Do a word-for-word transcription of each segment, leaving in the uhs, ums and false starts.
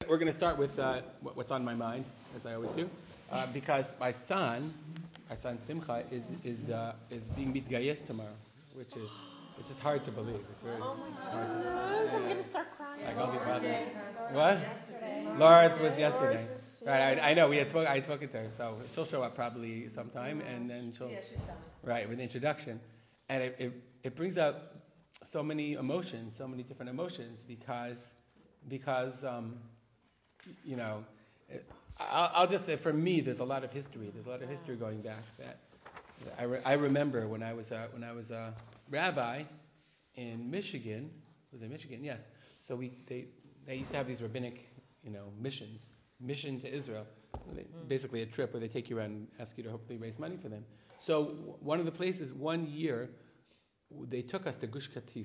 we're gonna start with uh, what's on my mind, as I always do, uh, because my son, my son Simcha, is is uh, is being mitgayes tomorrow, which is it's just hard to believe. It's very oh my it's hard to believe. gosh, I'm gonna start crying. Like all the brothers. What? Laura's was yesterday. Laura's is- Right, I, I know. We had spoke, I had spoken to her, so she'll show up probably sometime, and then she'll Yeah, she's coming. right with the introduction, and it, it it brings up so many emotions, so many different emotions because because um, you know, it, I'll, I'll just say for me, there's a lot of history. There's a lot of history going back. That I, re, I remember when I was a, when I was a rabbi in Michigan. Was it Michigan? Yes. So we they they used to have these rabbinic, you know, missions, mission to Israel. Basically a trip where they take you around and ask you to hopefully raise money for them. So one of the places, one year, they took us to Gush Katif,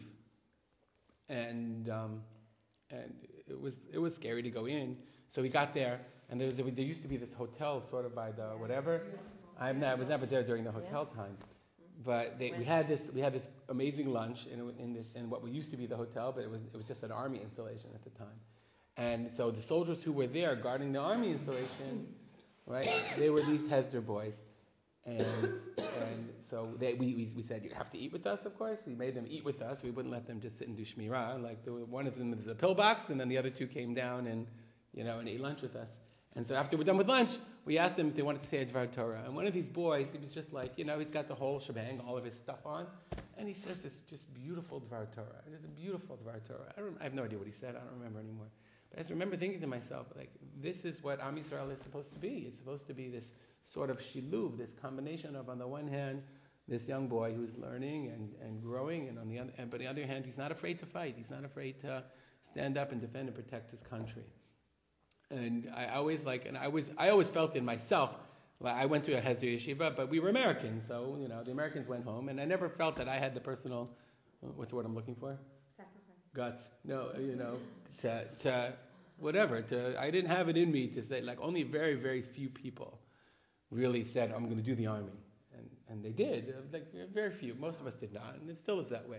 and um, and it was it was scary to go in. So we got there, and there was there used to be this hotel sort of by the whatever. I'm not, I was never there during the hotel time, but they, we had this we had this amazing lunch in, in this in what used to be the hotel, but it was it was just an army installation at the time. And so the soldiers who were there guarding the army installation, right, they were these Hesder boys. And and so they, we, we we said, you have to eat with us, of course. We made them eat with us. We wouldn't let them just sit and do shmirah. Like there were, one of them was a pillbox, and then the other two came down and, you know, and ate lunch with us. And so after we're done with lunch, we asked them if they wanted to say a Dvar Torah. And one of these boys, he was just like, you know, he's got the whole shebang, all of his stuff on. And he says this just beautiful Dvar Torah. It is a beautiful Dvar Torah. I, don't, I have no idea what he said. I don't remember anymore. But I just remember thinking to myself, like, this is what Am Yisrael is supposed to be. It's supposed to be this sort of shiluv, this combination of, on the one hand, this young boy who's learning and, and growing, and on the other, and, but on the other hand, he's not afraid to fight. He's not afraid to stand up and defend and protect his country. And I always like, and I was, I always felt in myself, like I went to a Hesder yeshiva, but we were Americans, so you know the Americans went home, and I never felt that I had the personal, what's the word I'm looking for? Sacrifice. Guts. No, you know, to to whatever. To I didn't have it in me to say, like only very very few people really said, I'm going to do the army. And and they did. Like very few. Most of us did not, and it still is that way.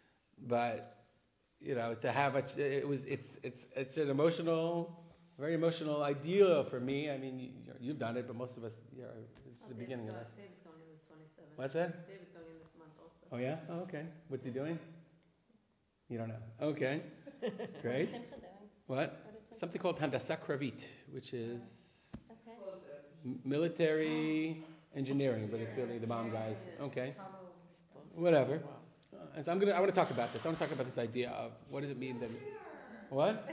But, you know, to have a, it was, it's, it's, it's an emotional, very emotional ideal for me. I mean, you, you've done it, but most of us, you know, it's oh, the David's beginning going, of that. David's going in the twenty-seventh. What's that? David's going in this month also. Oh, yeah? Oh, okay. What's he doing? You don't know. Okay. Great. What's Simcha doing? What? What is Something called Handasa Kravit, which is Okay. m- military engineering, but it's really the bomb guys. Okay. Whatever. Uh, and so I'm gonna. I want to talk about this. I want to talk about this idea of what does it mean that. What?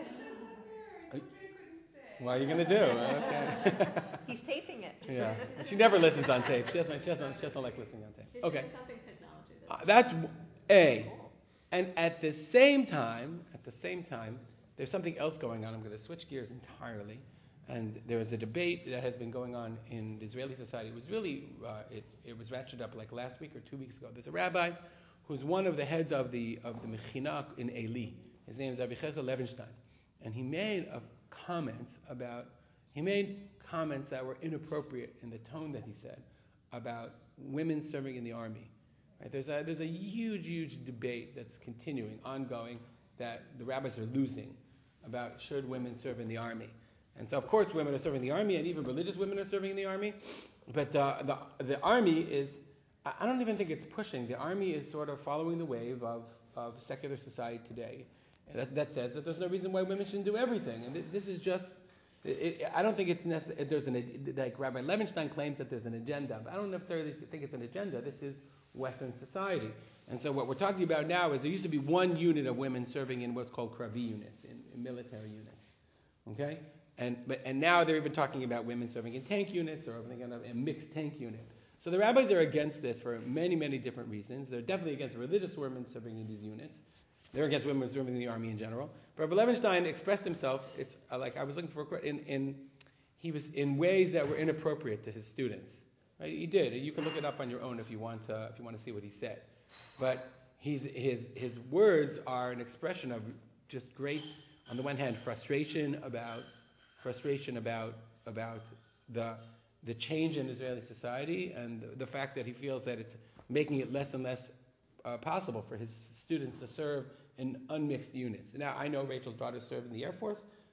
What are you gonna do? Okay. He's taping it. Yeah. She never listens on tape. She doesn't. She doesn't. She doesn't like listening on tape. He's Okay. doing something technology. Uh, That's that's A. And at the same time, at the same time, there's something else going on. I'm going to switch gears entirely. And there is a debate that has been going on in the Israeli society. It was really, uh, it, it was ratcheted up like last week or two weeks ago. There's a rabbi who's one of the heads of the of the Mechina in Eli. His name is Avichai Levenstein. And he made a comments about, he made comments that were inappropriate in the tone that he said about women serving in the army. Right? There's a there's a huge, huge debate that's continuing, ongoing, that the rabbis are losing about should women serve in the army. And so, of course, women are serving in the army, and even religious women are serving in the army. But uh, the the army is, I don't even think it's pushing. The army is sort of following the wave of, of secular society today. And that, that says that there's no reason why women shouldn't do everything. And this is just, it, it, I don't think it's necessary, there's an, like Rabbi Levenstein claims that there's an agenda. But I don't necessarily think it's an agenda. This is Western society. And so what we're talking about now is there used to be one unit of women serving in what's called Kravi units, in, in military units. Okay? And but and now they're even talking about women serving in tank units or opening a, a mixed tank unit. So the rabbis are against this for many, many different reasons. They're definitely against religious women serving in these units. They're against women serving in the army in general. But Rabbi Levenstein expressed himself, it's uh, like I was looking for, in, in he was in ways that were inappropriate to his students. Right? He did. You can look it up on your own if you want to, if you want to see what he said. But he's, his his words are an expression of just great, on the one hand, frustration about frustration about about the the change in Israeli society and the, the fact that he feels that it's making it less and less uh, possible for his students to serve in unmixed units. Now, I know Rachel's daughter served in the Air Force,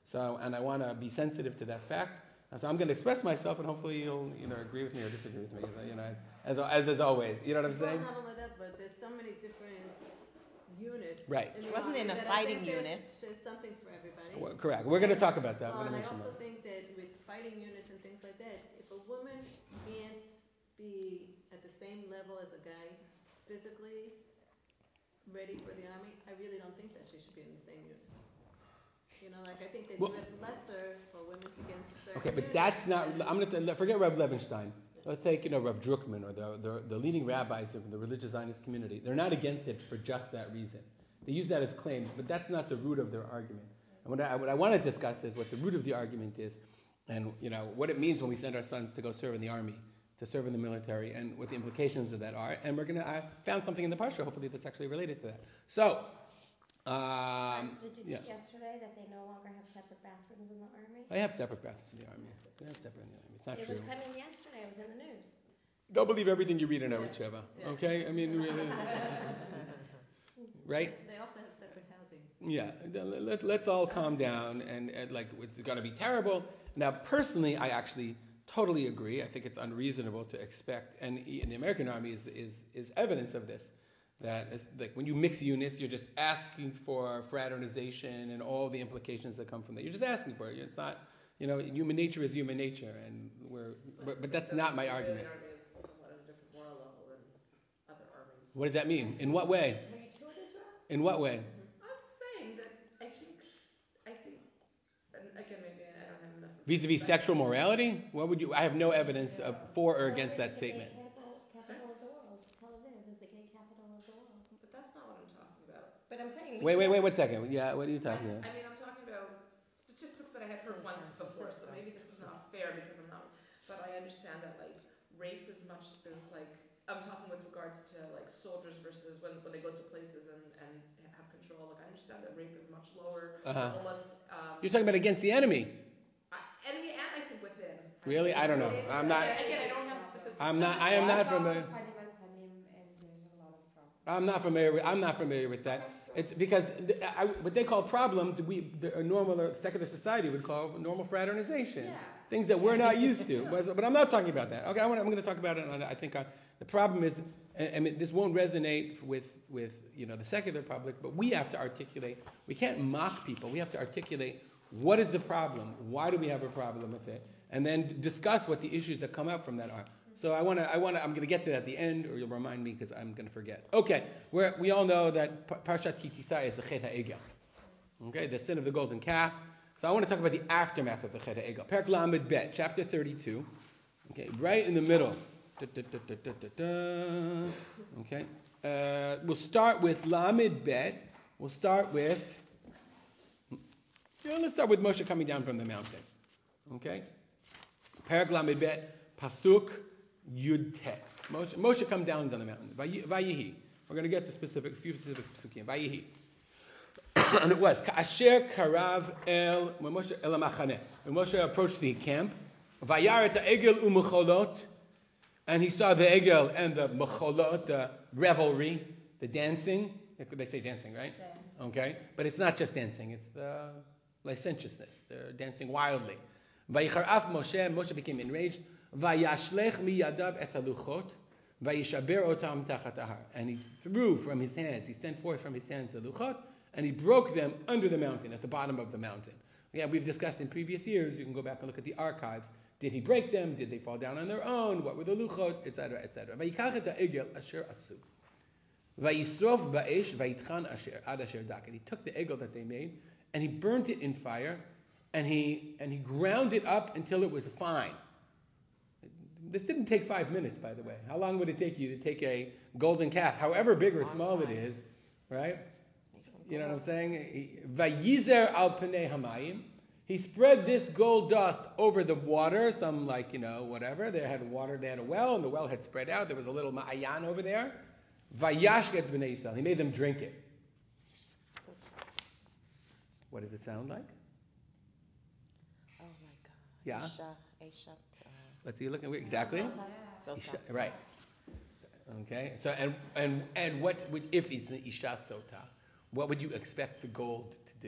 So, and I want to be sensitive to that fact. And so I'm going to express myself, and hopefully you'll, you know, agree with me or disagree with me. You know, as as as always. You know what I'm Well, saying? not only that, but there's so many different units. Right. In It the wasn't army in a that I fighting think there's, unit. There's something for everybody. Well, correct. We're going to talk about that. Well, I'm and going I to mention also that. think that with fighting units and things like that, if a woman can't be at the same level as a guy physically ready for the army, I really don't think that she should be in the same unit. You know, like I think they Well, do it lesser for women to get into certain Okay, but units that's not. than- I'm going to forget Rav Levenstein. Let's take, you know, Rav Druckman or the, the the leading rabbis of the religious Zionist community. They're not against it for just that reason. They use that as claims, but that's not the root of their argument. And what I what I want to discuss is what the root of the argument is, and you know what it means when we send our sons to go serve in the army, to serve in the military, and what the implications of that are. And we're gonna. I found something in the parsha. Hopefully, that's actually related to that. So. Um, Did you yeah. see yesterday that they no longer have separate bathrooms in the army? I have separate bathrooms in the army. They have separate in the army. It's not It true. was coming yesterday. It was in the news. Don't believe everything you read in Yeah. Arut Sheva. Yeah. Okay? I mean, really. Right? They also have separate housing. Yeah. Let, let's all calm down and, and like, it's going to be terrible. Now, personally, I actually totally agree. I think it's unreasonable to expect, and in the American Army is, is, is evidence of this, that it's like when you mix units, you're just asking for fraternization and all the implications that come from that. You're just asking for it. It's not, you know, human nature is human nature, and we're, but, but that's not my argument. The Israeli army is somewhat at a different moral level than other armies. What does that mean? In what way? Have you toured Israel? In what way? I'm just saying that I think, I think, and again, maybe I don't have enough. Vis-a-vis sexual morality? What would you? I have no evidence of for or against that statement. The capital, capital of the world. Tel Aviv is the gay capital of the world. But that's not what I'm talking about. But I'm saying. Wait, wait, wait, one second. Yeah, what are you talking I, about? I mean, I'm talking about statistics that I had heard once before, so maybe this is not fair because I'm not, but I understand that like rape is much, is like, I'm talking with regards to like soldiers versus when, when they go to places and, and have control. Like I understand that rape is much lower, Uh-huh. almost. Um, You're talking about against the enemy. I, enemy and I think within. Really? I don't know. Within- I'm not. Again, again, I don't have statistics. I'm not. just I am saying. not familiar. I'm not familiar with. I'm not familiar with that. It's because the, I, what they call problems, we the a normal or secular society would call normal fraternization. Yeah. Things that we're not used to. But, but I'm not talking about that. Okay, I want, I'm going to talk about it. On, I think on, the problem is, I, I mean, this won't resonate with with you know the secular public, but we have to articulate. We can't mock people. We have to articulate what is the problem, why do we have a problem with it, and then discuss what the issues that come up from that are. So I want to, I want to, I'm going to get to that at the end, or you'll remind me because I'm going to forget. Okay, we're, we all know that Parshat Ki Tisa is the Chet HaEgel. Okay, the sin of the golden calf. So I want to talk about the aftermath of the Chet HaEgel. Perek Lamed Bet, chapter thirty-two. Okay, right in the middle. Da, da, da, da, da, da, da. Okay, uh, we'll start with Lamed Bet. We'll start with. You know, let's start with Moshe coming down from the mountain. Okay, Perek Lamed Bet, Pasuk Yud Tet. Moshe, Moshe comes down on the mountain. Vayihi. We're going to get to specific, few specific psukim. Vayihi. And it was Asher Karav El when Moshe El Machane. When Moshe approached the camp, Vayar et Egel u'Mecholot, and he saw the Egel and the Mecholot, the revelry, the dancing. They say dancing, right? Dance. Okay, but it's not just dancing; it's the licentiousness. They're dancing wildly. Vayicharaf Moshe. Moshe became enraged. Vayashlech miyadav et haluchot. Vayishaber otam tachat ahar. And he threw from his hands. He sent forth from his hands the luchot. And he broke them under the mountain, at the bottom of the mountain. Yeah, we've discussed in previous years. You can go back and look at the archives. Did he break them? Did they fall down on their own? What were the luchot? Etc. Etc. Vayikach et ha'egel asher asu. Vayisrof ba'esh vayitchan asher ad asher dak. And he took the egel that they made and he burnt it in fire, and he and he ground it up until it was fine. This didn't take five minutes, by the way. How long would it take you to take a golden calf, however big or small it is, right? You know what I'm saying? Vayizer al pnei hamayim. He spread this gold dust over the water, some like, you know, whatever. They had water, they had a well, and the well had spread out. There was a little ma'ayan over there. Vayashket b'nei Yisrael. He made them drink it. What does it sound like? Oh my God. Yeah. Isha, Isha, uh, Let's see, look at exactly. so Isha, tough. right. Okay. So and and and what would if it's an Isha Sota? What would you expect the gold to do?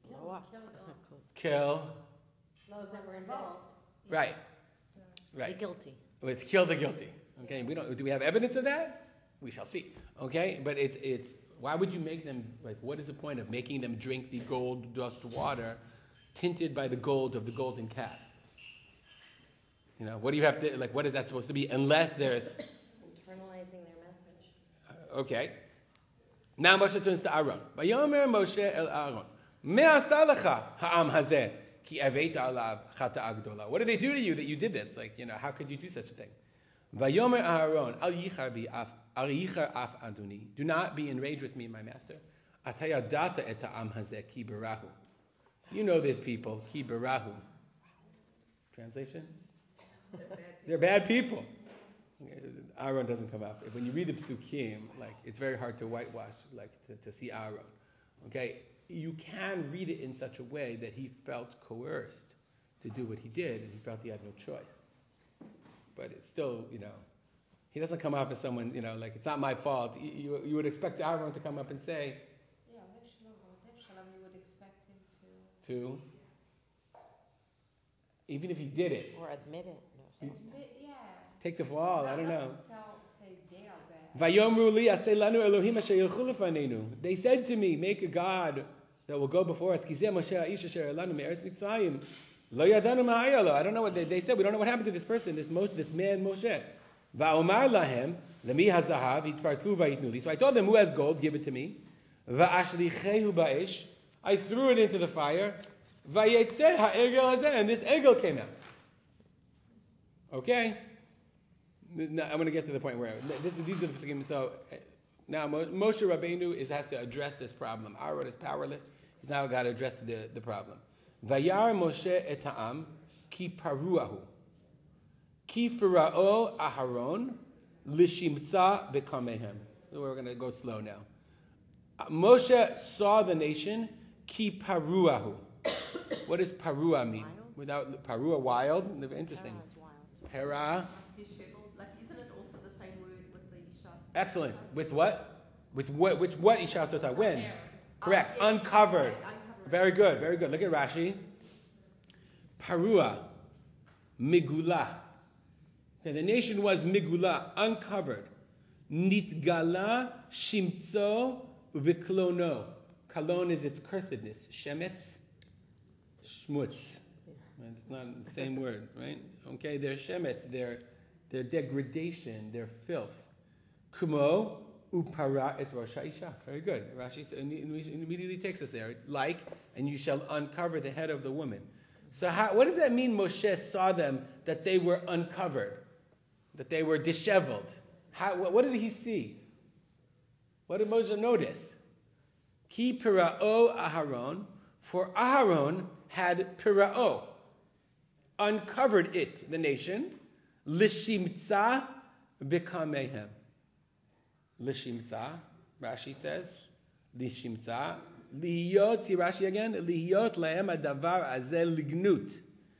Blow up. Kill it all. Kill. Those that were involved. Right. The Right. guilty. With kill the guilty. Okay. We don't. Do we have evidence of that? We shall see. Okay. But it's it's. Why would you make them like? What is the point of making them drink the gold dust water, tinted by the gold of the golden calf? You know. What do you have to like? What is that supposed to be? Unless there's. Internalizing their message. Uh, okay. Now Moshe turns to Aaron. Vayomer Moshe el Aaron. Me'asa lecha ha'am hazeh ki aveita alav chata'a gdola. What did they do to you that you did this? Like, you know, how could you do such a thing? Vayomer Aaron al yichar bi af al yichar af adoni. Do not be enraged with me, my master. Atayadata et ha'am hazeh ki barahu. You know this people ki barahu. Translation? They're bad people. They're bad people. Aaron doesn't come out. When you read the psukim, like it's very hard to whitewash, like to, to see Aaron. Okay, you can read it in such a way that he felt coerced to do what he did, and he felt he had no choice. But it's still, you know, he doesn't come off as someone, you know, like it's not my fault. You, you, you would expect Aaron to come up and say, Yeah, Avshalom, or Avshalom, you would expect him to. to, even if he did it, Or admit it. No, so- Admit, yeah. take the fall. I don't Not- know. not Tell, say they are bad. Vayomru li aseh lanu Elohim asher yilchu lefanenu. They said to me, make a God that will go before us. Kizeh Moshe ha'ish asher elanu me'eretz Mitzrayim. Lo yadanu ma'aya lo. I don't know what they, they said. We don't know what happened to this person, this Moshe, this man Moshe. Va'omar lahem lemi hazahav yitparku vayitnu li. So I told them, who has gold? Give it to me. Va'ashlichehu ba'ish. I threw it into the fire. Vayetzeh ha'egel hazeh. And this egel came out. Okay. Now, I'm going to get to the point where this is, these are the psukim. So uh, now Mo- Moshe Rabbeinu is has to address this problem. Aaron is powerless. He's now got to address the, the problem. Vayar Moshe et ha'am ki paruahu ki farao Aharon lishimtza bekamehem. We're going to go slow now. Uh, Moshe saw the nation ki paruahu. What does parua mean? Wild? Without parua, wild. Interesting. Sarah's wild. Para. Disheveled, like isn't it also the same word with the Isha? Excellent. With what? With what? Which what Isha Sota? When? Hair. Correct. Uh, yes, Uncovered. okay, uncovered. Very good. Very good. Look at Rashi. Parua. Migula. Okay, the nation was migula, uncovered. Nitgala shimtzo viklono. Kalon is its cursedness. Shemetz. Shmutz. Right, it's not the same word, right? Okay, their shemetz, their their degradation, their filth. Kumo upara et rosh ha'isha. Very good. Rashi immediately takes us there. Like, and you shall uncover the head of the woman. So how, what does that mean Moshe saw them that they were uncovered? That they were disheveled? How, what, what did he see? What did Moshe notice? Ki pira'o Aharon, for Aharon had pira'o, uncovered it, the nation, lishimtza bikamehem. Lishimtza, Rashi says, lishimtza, lihiyot, see Rashi again, lihiyot lahem adavar azel lignut.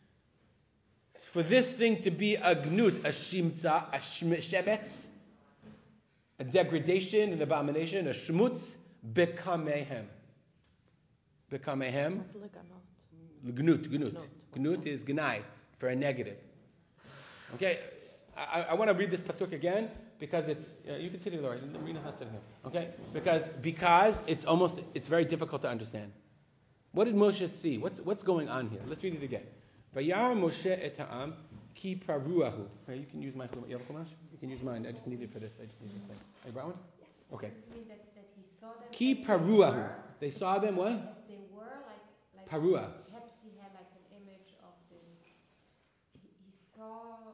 For this thing to be a gnut, a shimtza, a shemetz, a degradation, an abomination, a shmutz, bikamehem. Bikamehem. What's liganot? Gnut, gnut. Gnut. Gnut is gnai, for a negative. Okay, I, I want to read this pasuk again because it's, uh, you can sit here, Laura, Rina's not sitting here. Okay, because because it's almost, it's very difficult to understand. What did Moshe see? What's what's going on here? Let's read it again. Vayar Moshe et ha'am ki praruahu. You can use my, you have a chumash? You can use mine. I just need it for this. I just need this thing. You brought one? Okay. Does this mean that, that he saw them Ki as they paruahu. were? They saw them what? As they were, like, like Parua. perhaps he had like an image of this. He, he saw.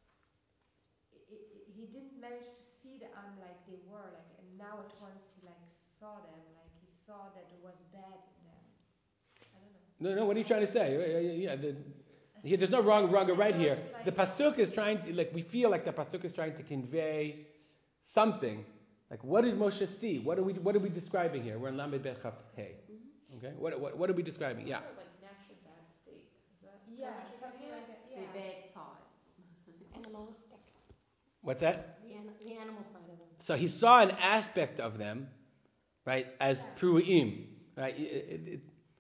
i- i- He didn't manage to see them like they were, like, and now at once he like saw them, like he saw that there was bad in them. I don't know. No, no, what are you trying to say? Yeah, yeah, yeah, the, here, there's no wrong, wrong or right here. The pasuk is trying to, like, we feel like the pasuk is trying to convey something. Like, what did Moshe see? What are we, what are we describing here? We're in Lamed Bet Chaf Hey. Okay, what, what, what are we describing? Yeah. Sort of like natural bad state. Is that Yeah, kind of what you're something getting like at? that. The Yeah. bad side. Animalistic. What's that? The, an, the animal side of them. So he saw an aspect of them, right, as Yeah. pruim, right? It, it, it,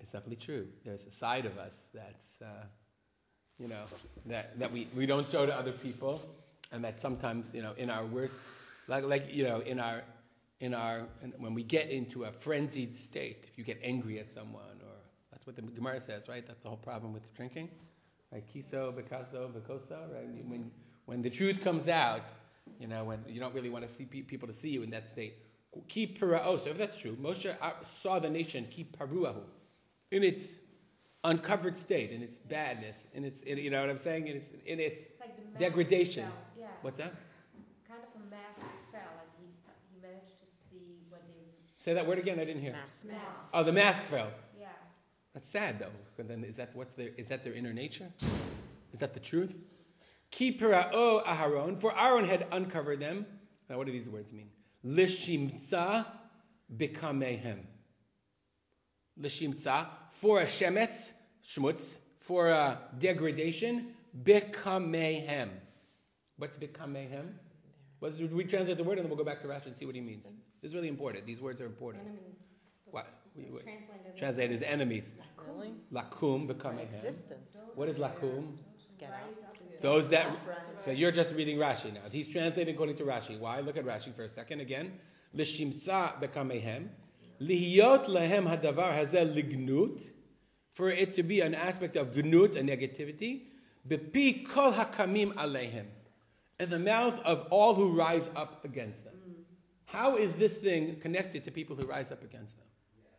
it's definitely true. There's a side of us that's, uh, you know, that, that we, we don't show to other people, and that sometimes, you know, in our worst, like, like you know, in our, in our, in, when we get into a frenzied state, if you get angry at someone, or that's what the Gemara says, right? That's the whole problem with drinking, right? Kiso, bekaso, bekosa, right? When, when the truth comes out, you know, when you don't really want to see pe- people to see you in that state. Ki para'o, so if that's true, Moshe saw the nation, ki paruahu, in its uncovered state, in its badness, in its, in, you know what I'm saying? In its, in its It's like the mask degradation. fell. Yeah. What's that? Kind of a mask fell, and he st- he managed to see what they. Say that word again. I didn't hear. Mask. Mask. Oh, the mask fell. Yeah. That's sad, though. Because then is that what's their is that their inner nature? Is that the truth? Ki para'o Aharon, for Aaron had uncovered them. Now, what do these words mean? Lishimtza bikamehem. Lishimtza, for a shemetz, shmutz, for a degradation, bikamehem. What's bikamehem? What's, we translate the word and then we'll go back to Rashi and see what he means. This is really important. These words are important. Enemies. What? We- It's we- translated. as- Translated as enemies. Really? Lakum bikamehem. Existence. What is lakum? Get out. Rise up again. Those that. Right. So you're just reading Rashi now. He's translating according to Rashi. Why? Look at Rashi for a second again. L'shimtza bekamehem, lihiyot lehem hadavar hazel lignut, for it to be an aspect of gnut, a negativity, bepi kol hakamim alehem, in the mouth of all who rise up against them. How is this thing connected to people who rise up against them?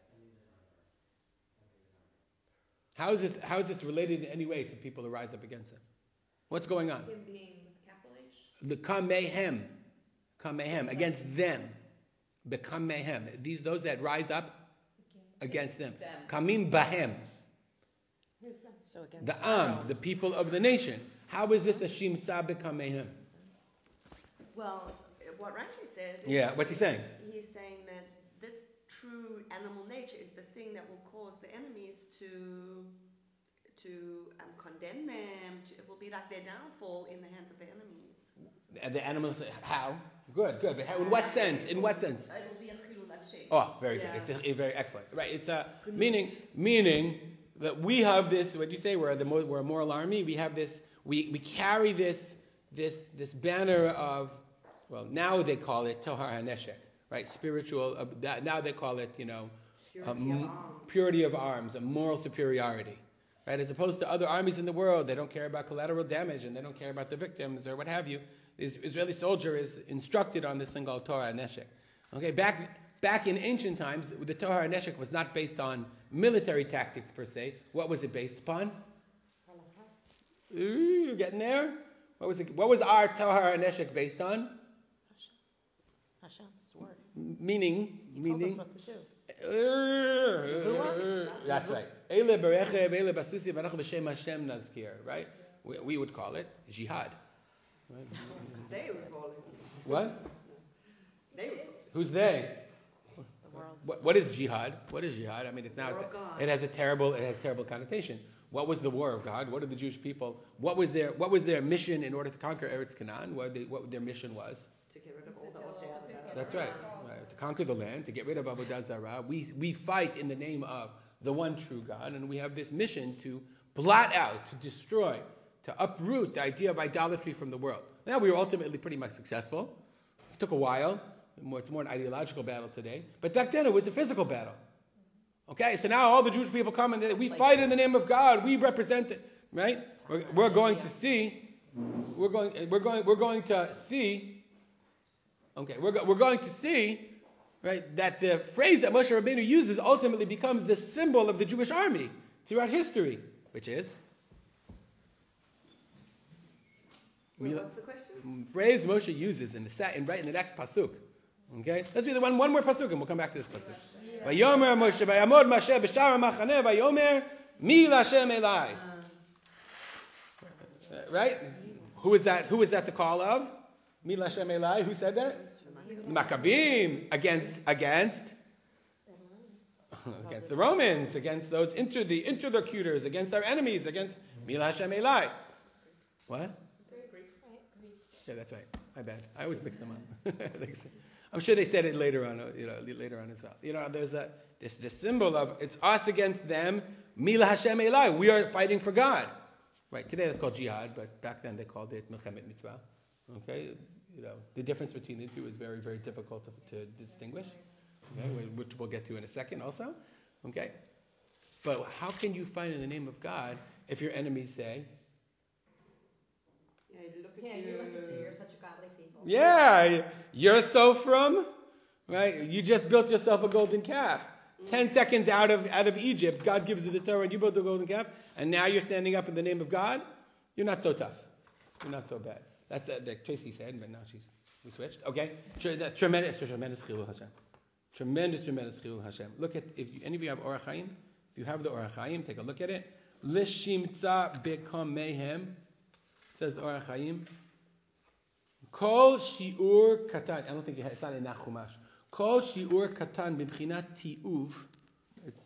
How is this? How is this related in any way to people who rise up against him? What's going on? Him being with capital H. The kamehem, kamehem against them, bekamehem. These those that rise up against them. Them. Kamim bahem, Who's them? So against the am, Aaron. the people of the nation. How is this a shimtza bekamehem? Well, what Rashi says is Yeah, what's he saying? he's saying that this true animal nature is the thing that will cause the enemies to to um, condemn them. To, it will be like their downfall in the hands of the enemies. And the animals. How? Good, good. But how, in what sense? In what sense? It'll be a chilul Hashem. Oh, very Yeah. good. It's a, a very excellent. Right. It's a meaning meaning that we have this. What do you say? We're the mo- we're a moral army. We have this. We we carry this this this banner of, well, now they call it Tohar HaNeshek, right? Spiritual. Uh, that, now they call it, you know, Purity um, of arms. purity of arms, a moral superiority, right? As opposed to other armies in the world, they don't care about collateral damage and they don't care about the victims or what have you. The Israeli soldier is instructed on this thing called Torah HaNeshek. Okay, back back in ancient times, the Torah HaNeshek was not based on military tactics per se. What was it based upon? Ooh, you're getting there. What was it? What was our Torah HaNeshek based on? Hashem's word. Meaning, He told us meaning. what to do. That's right. Eile berechev, eile basusi, v'anach b'shem Hashem nazkir. Right? We, we would call it jihad. Right? They would call it. What? They would. Who's they? The world. What, what is jihad? What is jihad? I mean, it's now War it's of God. it has a terrible it has terrible connotation. What was the war of God? What did the Jewish people? What was their what was their mission in order to conquer Eretz Canaan? What they, what their mission was? To get rid of To all the kill all the Odeh people. Avodah That's Zarah. right. right. To conquer the land, to get rid of Avodah Zarah. We we fight in the name of the one true God, and we have this mission to blot out, to destroy, to uproot the idea of idolatry from the world. Now we were ultimately pretty much successful. It took a while. More, it's more an ideological battle today. But back then it was a physical battle. Okay, so now all the Jewish people come and they, we fight in the name of God. We represent it, right? We're, we're going to see. We're going. We're going. We're going to see. Okay, we're go, we're going to see, right, that the phrase that Moshe Rabbeinu uses ultimately becomes the symbol of the Jewish army throughout history, which is. Wait, what's the question? Phrase Moshe uses in the sa- in right in the next pasuk. Okay, let's read the one one more pasuk and we'll come back to this pasuk. Vayomer Moshe vayamod Moshe b'shar machaneh vayomer mi l'Hashem elai. Uh, Right? Who is that? Who is that the call of? Mi l'Hashem elai. Who said that? Maccabim against against against the Romans, against those inter the interlocutors, against our enemies, against mi l'Hashem elai. What? Yeah, that's right. My bad. I always mix them up. I'm sure they said it later on, you know, later on as well. You know, there's a this the symbol of it's us against them. Mila Hashem Elai. We are fighting for God. Right. Today it's called jihad, but back then they called it Milchemet Mitzvah. Okay. You know, the difference between the two is very, very difficult to, to distinguish. Okay, which we'll get to in a second also. Okay. But how can you fight in the name of God if your enemies say, Yeah, you look at Yeah, you. you look at you, you're such a godly people. yeah, you're so from, right? You just built yourself a golden calf. Mm. Ten seconds out of out of Egypt, God gives you the Torah and you built a golden calf, and now you're standing up in the name of God. You're not so tough. You're not so bad. That's uh, like Tracy said, but now she's we switched. Okay, Tre- tremendous, tremendous chilul Hashem. Tremendous, tremendous chilul Hashem. Look at if you, any of you have Orach Chaim. If you have the Orach Chaim, take a look at it. Lishimtza bekom mehem, says the Orach Chaim. Kol shiur katan. I don't think it's not in that Chumash. Kol shiur katan b'bchinat ti'uv. It's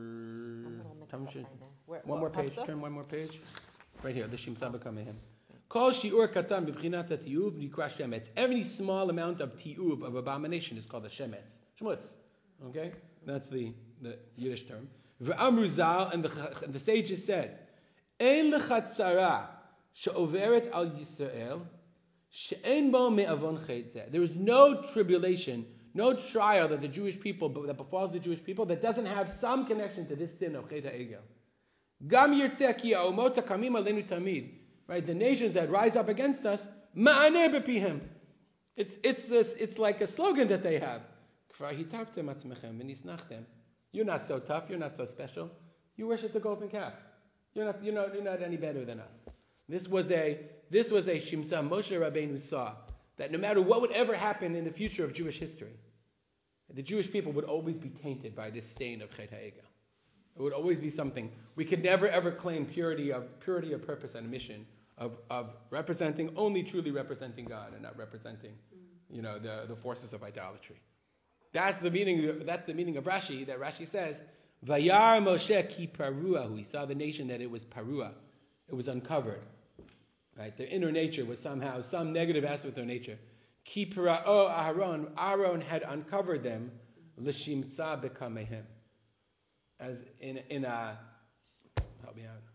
uh, one more page. Turn one more page. Right here. Lishimtza bekom mehem. Kol shiur katan b'bchinat ti'uv nikra shemetz. Every small amount of ti'uv of abomination is called a shemetz. Shmutz. Okay, that's the the Yiddish term. V'amru zal, and the, and the sages said, Ein lechatzara she'overet al Yisrael she'en bo me'avon chaytzeh. There is no tribulation, no trial that the Jewish people, that befalls the Jewish people that doesn't have some connection to this sin of Chet HaEgel. Gam yirtzeh ki ha'omot hakamim aleinu tamid. Right, the nations that rise up against us, ma'aneh bepihem. It's it's this, it's like a slogan that they have. Kvar hitavtem atzmechem v'nisnachtem. You're not so tough. You're not so special. You worship the golden calf. You're not. You're not. You're not any better than us. This was a. This was a shimsa Moshe Rabbeinu saw that no matter what would ever happen in the future of Jewish history, the Jewish people would always be tainted by this stain of Chet HaEgel. It would always be something. We could never ever claim purity of purity of purpose and mission of of representing only truly representing God and not representing, you know, the the forces of idolatry. That's the meaning. That's the meaning of Rashi. That Rashi says, "Vayar Moshe ki paruahu." He saw the nation that it was parua, it was uncovered. Right, their inner nature was somehow some negative aspect of their nature. Ki parao Aaron. Aaron had uncovered them. L'shimtza bekamehem. As in in a help me out.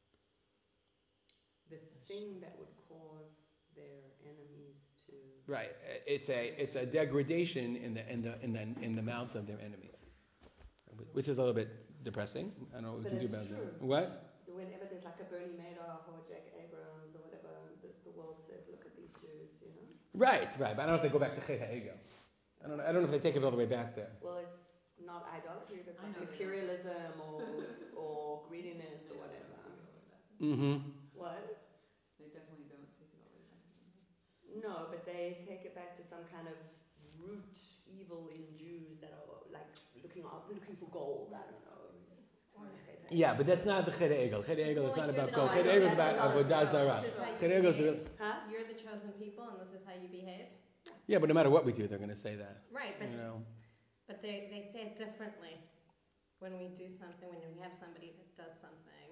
The thing that would cause their enemies to. Right, it's a it's a degradation in the in the in the in the mouths of their enemies, which is a little bit depressing. I don't know what we But can do it's about true. that. What? Whenever there's like a Bernie Madoff or Jack Abrams or whatever, the, the world says, "Look at these Jews," you know. Right, right. But I don't know if they go back to Chet HaEgel. I don't know. I don't know if they take it all the way back there. Well, it's not idolatry, but it's I like know they materialism or or greediness or whatever. Mm-hmm. What? They definitely don't take it all the way back. No, but they take it back to some kind of root evil in Jews that are like looking up, looking for gold. I don't know. Yeah, but that's not the Chet HaEgel. Chet HaEgel is not about gold. No, Chet I know HaEgel is that's about not avodah it. zarah. This is how you Chet HaEgel is behave. Huh? You're the chosen people, and this is how you behave. yeah, but no matter what we do, they're going to say that. Right, but You know. but they they say it differently when we do something, when we have somebody that does something.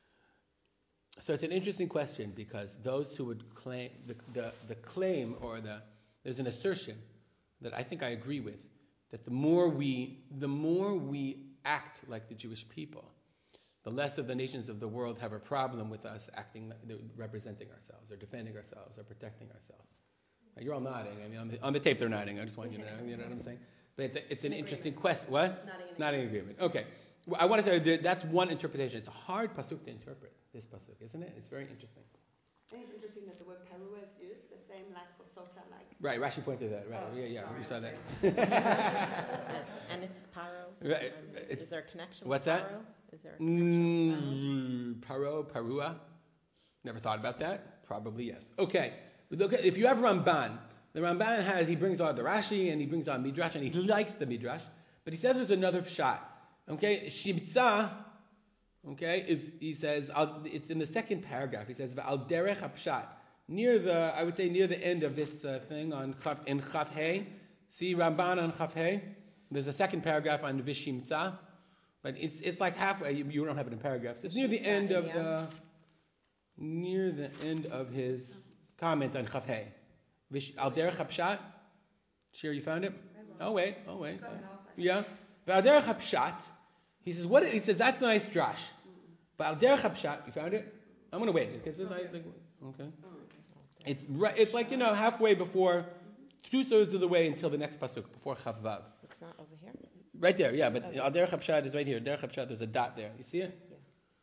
So it's an interesting question because those who would claim the, the the claim or the there's an assertion that I think I agree with that the more we the more we act like the Jewish people, the less of the nations of the world have a problem with us acting, like, representing ourselves, or defending ourselves, or protecting ourselves. Now, you're all nodding. I mean, on the, on the tape they're nodding. I just want you to know. You know what I'm saying? But it's, a, it's an In interesting agreement. question. What? Nodding in Not in agreement. Okay. Well, I want to say that that's one interpretation. It's a hard pasuk to interpret, this pasuk, isn't it? It's very interesting. I think it's interesting that the word parua is used, the same like for sota, like. Right, Rashi pointed that. Right, Oh, yeah, yeah, sorry, we saw sorry. And, and it's paro. Right. Um, It's- is there a connection what's with that? paro? Is there a connection Mm, with paro, parua. Never thought about that. Probably yes. Okay. Look at, if you have Ramban, the Ramban has he brings on the Rashi and he brings on Midrash and he likes the Midrash, but he says there's another pshat. Okay, shimtza. Okay, is he says I'll, it's in the second paragraph. He says al derech hapshat, near the I would say near the end of this uh, thing on Chaf, in Chaf Hey. See Ramban on Chaf Hey. There's a second paragraph on vishimtza, but it's it's like halfway. You, you don't have it in paragraphs. It's near the end of the near the end of his comment on Chaf Hey. Vish al derech hapshat. Shir, you found it? I Oh wait, oh wait. got it off. Yeah. Ba'al derech hapshat. He says what? He says that's a nice drash. Ba'al derech hapshat. You found it? I'm gonna wait because it's like, like okay. It's right. It's like you know halfway before, two thirds of the way until the next pasuk before Chavvav. It's not over here. Right there, yeah. But Al derech hapshat is right here. Derech hapshat. There's a dot there. You see it? Yeah.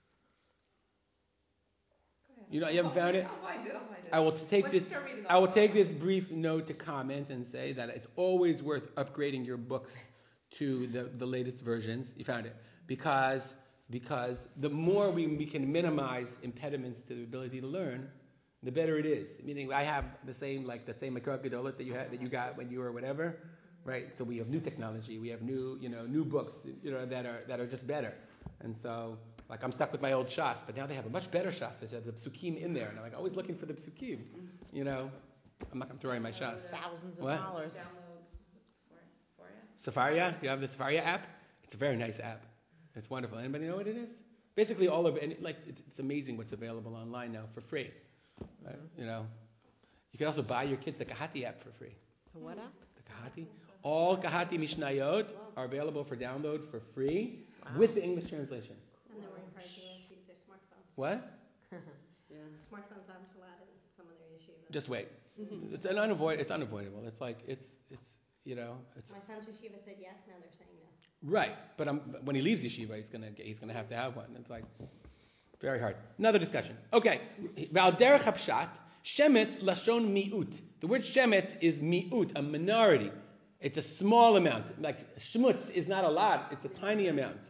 You know, you haven't found it? I'll find it, I'll find it. I will take Once this. you start reading, I will I'll take find this brief note to comment and say that it's always worth upgrading your books to the, the latest versions. You found it because because the more we, we can minimize impediments to the ability to learn, the better it is. Meaning, I have the same like the same Makar Gedolit that you had that you got when you were whatever, right? So we have new technology, we have new you know new books you know that are that are just better, and so. Like I'm stuck with my old Shas, but now they have a much better Shas, which has the psukim in there, and I'm like always looking for the psukim. You know, I'm not going to throw away my Shas. Thousands of What? dollars. Just download, is it Sephoria? Safaria, you have the Safaria app. It's a very nice app. It's wonderful. Anybody know what it is? Basically, all of it. Like it's, it's amazing what's available online now for free. Right? You know, you can also buy your kids the Kahati app for free. The what app? The Kahati. All Kahati Mishnayot are available for download for free Wow. with the English translation. And they were encouraging them to use their smartphones. What? Yeah. Smartphones aren't allowed in some of their yeshivas. Just wait. It's an unavoid. It's unavoidable. It's like it's it's you know it's My son's yeshiva said yes, now they're saying no. right. But um, when he leaves yeshiva, he's gonna he's gonna have to have one. It's like very hard. Another discussion. Okay. Val derech hapshat shemetz lashon miut. The word shemetz is miut, a minority. It's a small amount. Like shmutz is not a lot. It's a tiny amount.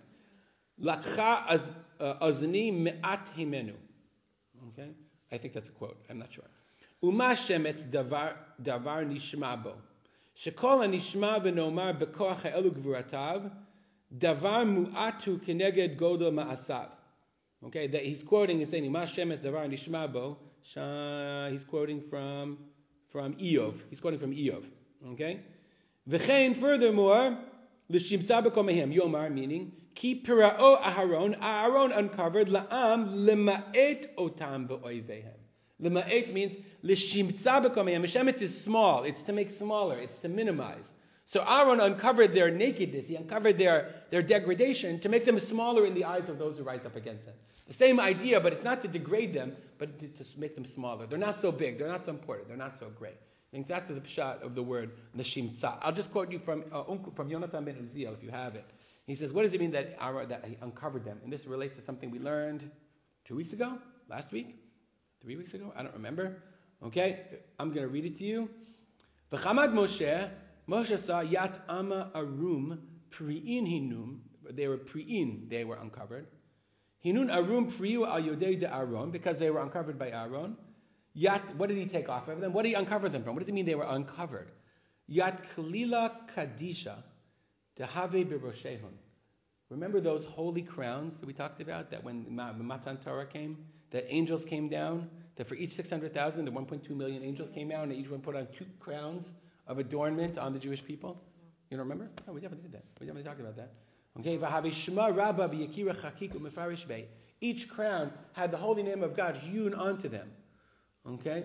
Lakcha azni me'at himenu. Okay. I think that's a quote. I'm not sure. Uma shemetz davar davar nishma bo. Shekol nishma benomar bekoach ha'elu gvuratav davar mu'atu keneged godol ma'asav. Okay, that he's quoting and saying Uma shemetz davar nishma bo. He's quoting from from Eov. He's quoting from Eov. Okay. V'chein furthermore l'shimsa b'komehem yomar meaning ki pirao Aharon Aharon uncovered la'am lema'et otam be'oivehem. Lema'et means l'shimtza b'komehem. Shemetz is small. It's to make smaller. It's to minimize. So Aaron uncovered their nakedness. He uncovered their, their degradation to make them smaller in the eyes of those who rise up against them. The same idea, but it's not to degrade them, but to, to make them smaller. They're not so big. They're not so important. They're not so great. I think that's the pshat of the word l'shimtza. I'll just quote you from uh, from Yonatan ben Uziel if you have it. He says, what does it mean that Aaron, that he uncovered them? And this relates to something we learned two weeks ago, last week, three weeks ago. I don't remember. Okay, I'm going to read it to you. V'chamad Moshe, Moshe saw yat ama arum pri'in hinum. They were pri'in. They were uncovered. Hinun arum pri'u al yodei de Aaron because they were uncovered by Aaron. Yat, what did he take off of them? What did he uncover them from? What does it mean they were uncovered? Yat kalila kadisha dehave beroshehun. Remember those holy crowns that we talked about? That when Matan Torah came, that angels came down, that for each six hundred thousand, the one point two million angels came down, and each one put on two crowns of adornment on the Jewish people? You don't remember? No, we definitely did that. We definitely talked about that. Okay, v'have shema rabba b'yakira chakik u'mefarish beit. Each crown had the holy name of God hewn onto them. Okay?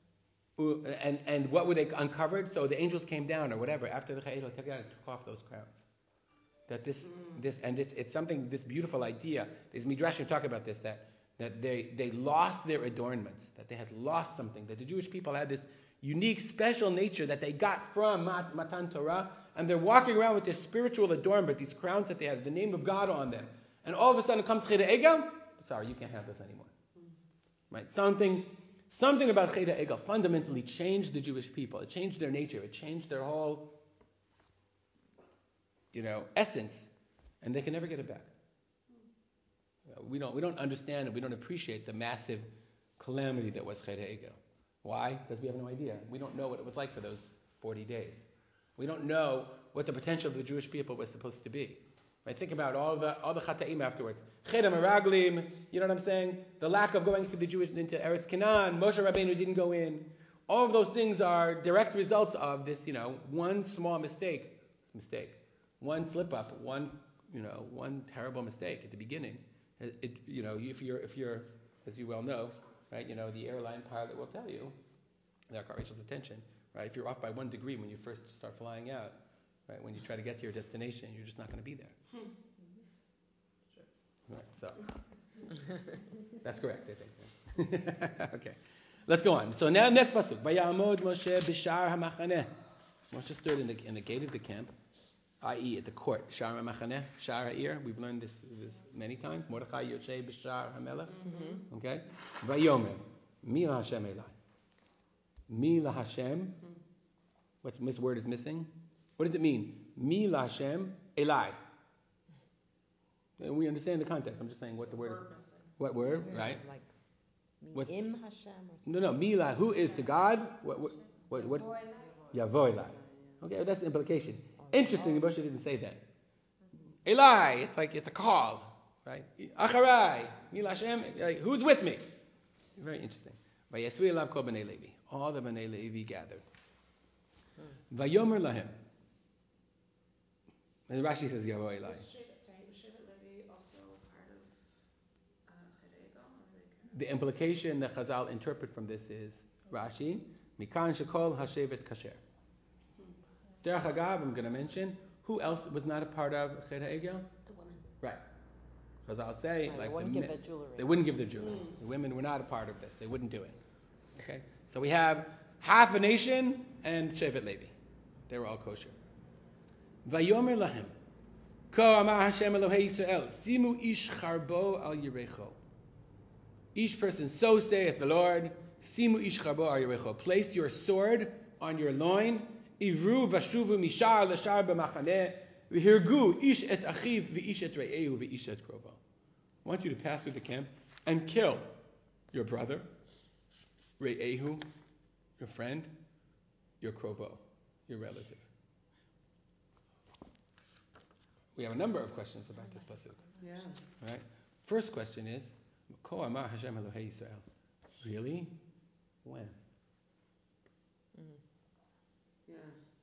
And and what were they uncovered? So the angels came down or whatever after the Chayil took out and took off those crowns. That this mm. this and this it's something this beautiful idea. There's Midrashim talk about this that that they they lost their adornments, that they had lost something, that the Jewish people had this unique special nature that they got from Mat, Matan Torah, and they're walking around with this spiritual adornment, these crowns that they had, the name of God on them, and all of a sudden comes Cheda Egel. Sorry, you can't have this anymore. Mm. Right? Something. Something about Cheda Egel fundamentally changed the Jewish people. It changed their nature. It changed their whole, you know, essence, and they can never get it back. We don't. We don't understand and we don't appreciate the massive calamity that was Cheda Egel. Why? Because we have no idea. We don't know what it was like for those forty days. We don't know what the potential of the Jewish people was supposed to be. Right? Think about all the all the Chata'im afterwards. Cheda Meraglim, you know what I'm saying? The lack of going to the Jewish into Eretz Canaan, Moshe Rabbeinu didn't go in. All of those things are direct results of this, you know, one small mistake. It's a mistake. One slip up, one, you know, one terrible mistake at the beginning. It, it, you know, if you're if you're, as you well know, right, you know, the airline pilot will tell you, that caught Rachel's attention. right? If you're off by one degree when you first start flying out, right? When you try to get to your destination, you're just not going to be there. Hmm. Right, so that's correct, I think. Okay, let's go on. So now next pasuk. Vayamod Moshe b'shar hamachaneh. Moshe stood in the in the gate of the camp, that is, at the court. Shar hamachaneh, shar ha'ir. We've learned this, this many times. Mordechai Yoshe b'shar hamelech. Mm-hmm. Okay. Vayomer mi Hashem elai. Mi la Hashem. What's this word is missing? What does it mean? Mi la Hashem elai. And we understand the context. I'm just saying what the word is. Missing. What word, right? Like What's- Im Hashem or something. No, no. Mila, who is to God? What? What? What? what? Yavo Elai. Okay, well, that's the implication. Interestingly, Moshe didn't say that. Eli, it's like it's a call, right? Acharai, Mila Hashem. Like, who's with me? Very interesting. Vayesvi elav kol b'nei Levi. All the b'nei Levi gathered. Vayomer lahem. And Rashi says Yavo Eli. Was Shevet, sorry, was Shevet Levi also part of uh, Ched Egel, or were they kind of? The implication that Chazal interpret from this is Rashi, Mikan shekol hashevet kasher. Derech Hagav, I'm going to mention, who else was not a part of Ched Egel? The woman. Right. Chazal say, Right, like they wouldn't the give men- their jewelry. they wouldn't give their jewelry. The women were not a part of this. They wouldn't do it. Okay. So we have half a nation and Shevet Levi. They were all kosher. Vayomer lahem, Ko amar Hashem Elohei Yisrael, simu ish charbo al yirecho. Each person, so saith the Lord, simu ish charbo al yirecho. Place your sword on your loin. Ivru vashuvu mishar l'shar b'machaneh. V'hirgu ish et achiv v'ish et re'ehu v'ish et krovo. I want you to pass through the camp and kill your brother, re'ehu, your friend, your krovo, your relative. We have a number of questions about this pasuk. Yeah. Right? First question is, Ko amar Hashem Elohei Yisrael. Really? When? Yeah.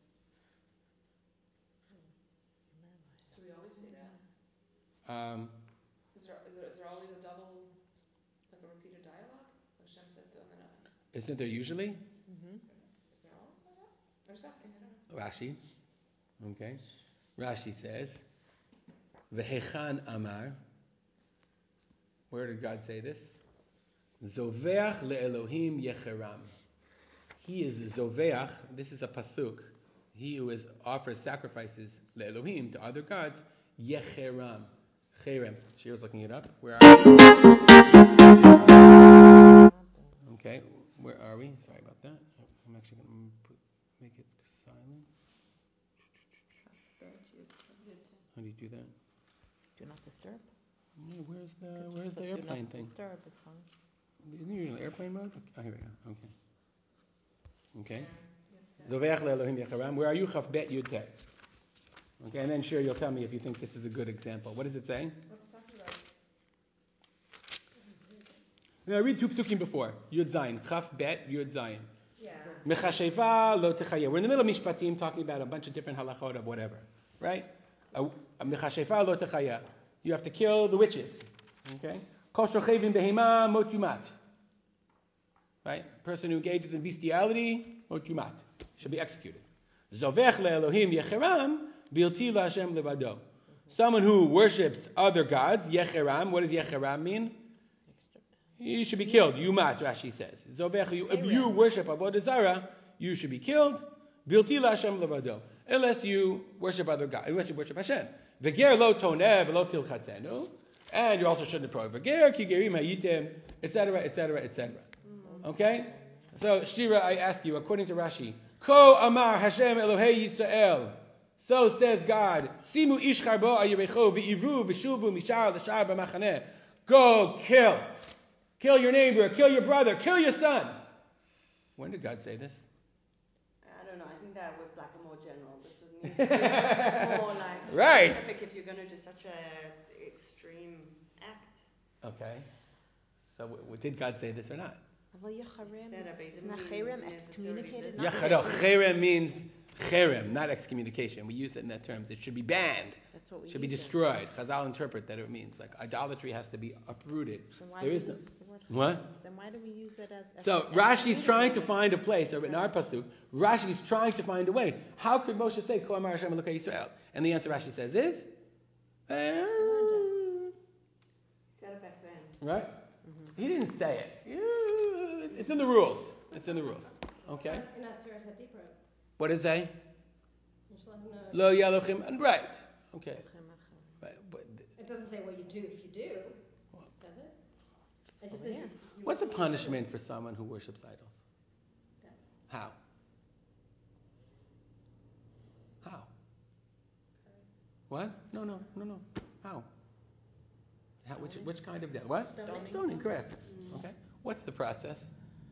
Do we always say that? Um, Is there, is there, is there always a double, like a repeated dialogue? Like Hashem said so, and then uh, isn't there usually? Mm-hmm. is there always like that? I'm just asking, I don't know. Rashi. Okay. Rashi says, Vehechan Amar. Where did God say this? Zoveach leElohim Yecheram. He is Zoveach. This is a pasuk. He who is offers sacrifices leElohim to other gods. Yecheram. Cherem. She was looking it up. Where are we? Okay. Where are we? Sorry about that. I'm actually going to put, make it silent. How do you do that? Do not disturb. Yeah, where's the Could where's just the put airplane do not thing? disturb is fine. Isn't it usually airplane mode? Oh, here we go. Okay. Okay. Yeah. Zoveach leElohim Yecharam. Where are you? Chaf bet Yud Tet. Okay, and then sure you'll tell me if you think this is a good example. What does it say? What's talking about? Yeah, read two psukim before. Yud Zayin. Chaf bet Yud Zayin. Yeah. Mechasheva lo techayeh. We're in the middle of Mishpatim talking about a bunch of different halachot of whatever, right? Mechasheva lo techayeh. You have to kill the witches. Okay? Kol shochevim behema mot yumat. Right? Person who engages in bestiality, mot yumat, should be executed. Zovech leElohim yecheram bilti laHashem levado. Someone who worships other gods, yecheram. What does yecheram mean? He should be killed. Yumat, Rashi says. Zovech, you, if you worship Avodah Zarah, you should be killed. Bilti laHashem levado. Unless you worship other gods, unless you worship Hashem. V'ger lo tonev lo tilchatzenu. And you also shouldn't approach V'ger ki gerim hayitem, et cetera, et cetera, et cetera. Okay? So, Shira, I ask you, according to Rashi, Ko amar Hashem Elohei Yisrael. So says God, Simu ish charbo ayirecho v'ivru v'shuvu mishar l'shar b'machaneh. Go kill. Kill your neighbor, kill your brother, kill your son. When did God say this? I don't know. I think that was like a more general. This is needs to be more like Right. specific if you're going to do such a extreme act. Okay. So w- w- did God say this or not? Well, Yecharim, Instead of it isn't that doesn't mean Cherem, excommunicated? necessarily Not Yacharo. Cherem means cherem, not excommunication. We use it in that terms. It should be banned. That's what we Should be use it. destroyed. Chazal interpret that it means like idolatry has to be uprooted. So why There do is we no- use the word What? Cherem? Then why do we use it as. as So as Rashi's a trying to meeting. find a place, or in our pasuk, Rashi's trying to find a way. How could Moshe say, Ko Amar Hashem Elokei Yisrael? And the answer Rashi says is, eh, Said it back then. right? He didn't say it. Yeah, It's in the rules. It's in the rules. Okay? In Aseret HaDibra. What does it say? There's like no- Lo Yalochim. And right. Okay. Right. But It doesn't say what you do if you do, does it? It just says you- you- what's a you- punishment for someone who worships idols? How? How? What? No, no, no, no. How? How which, which kind of death? What? Stoning. Stoning, correct. Okay. What's the process?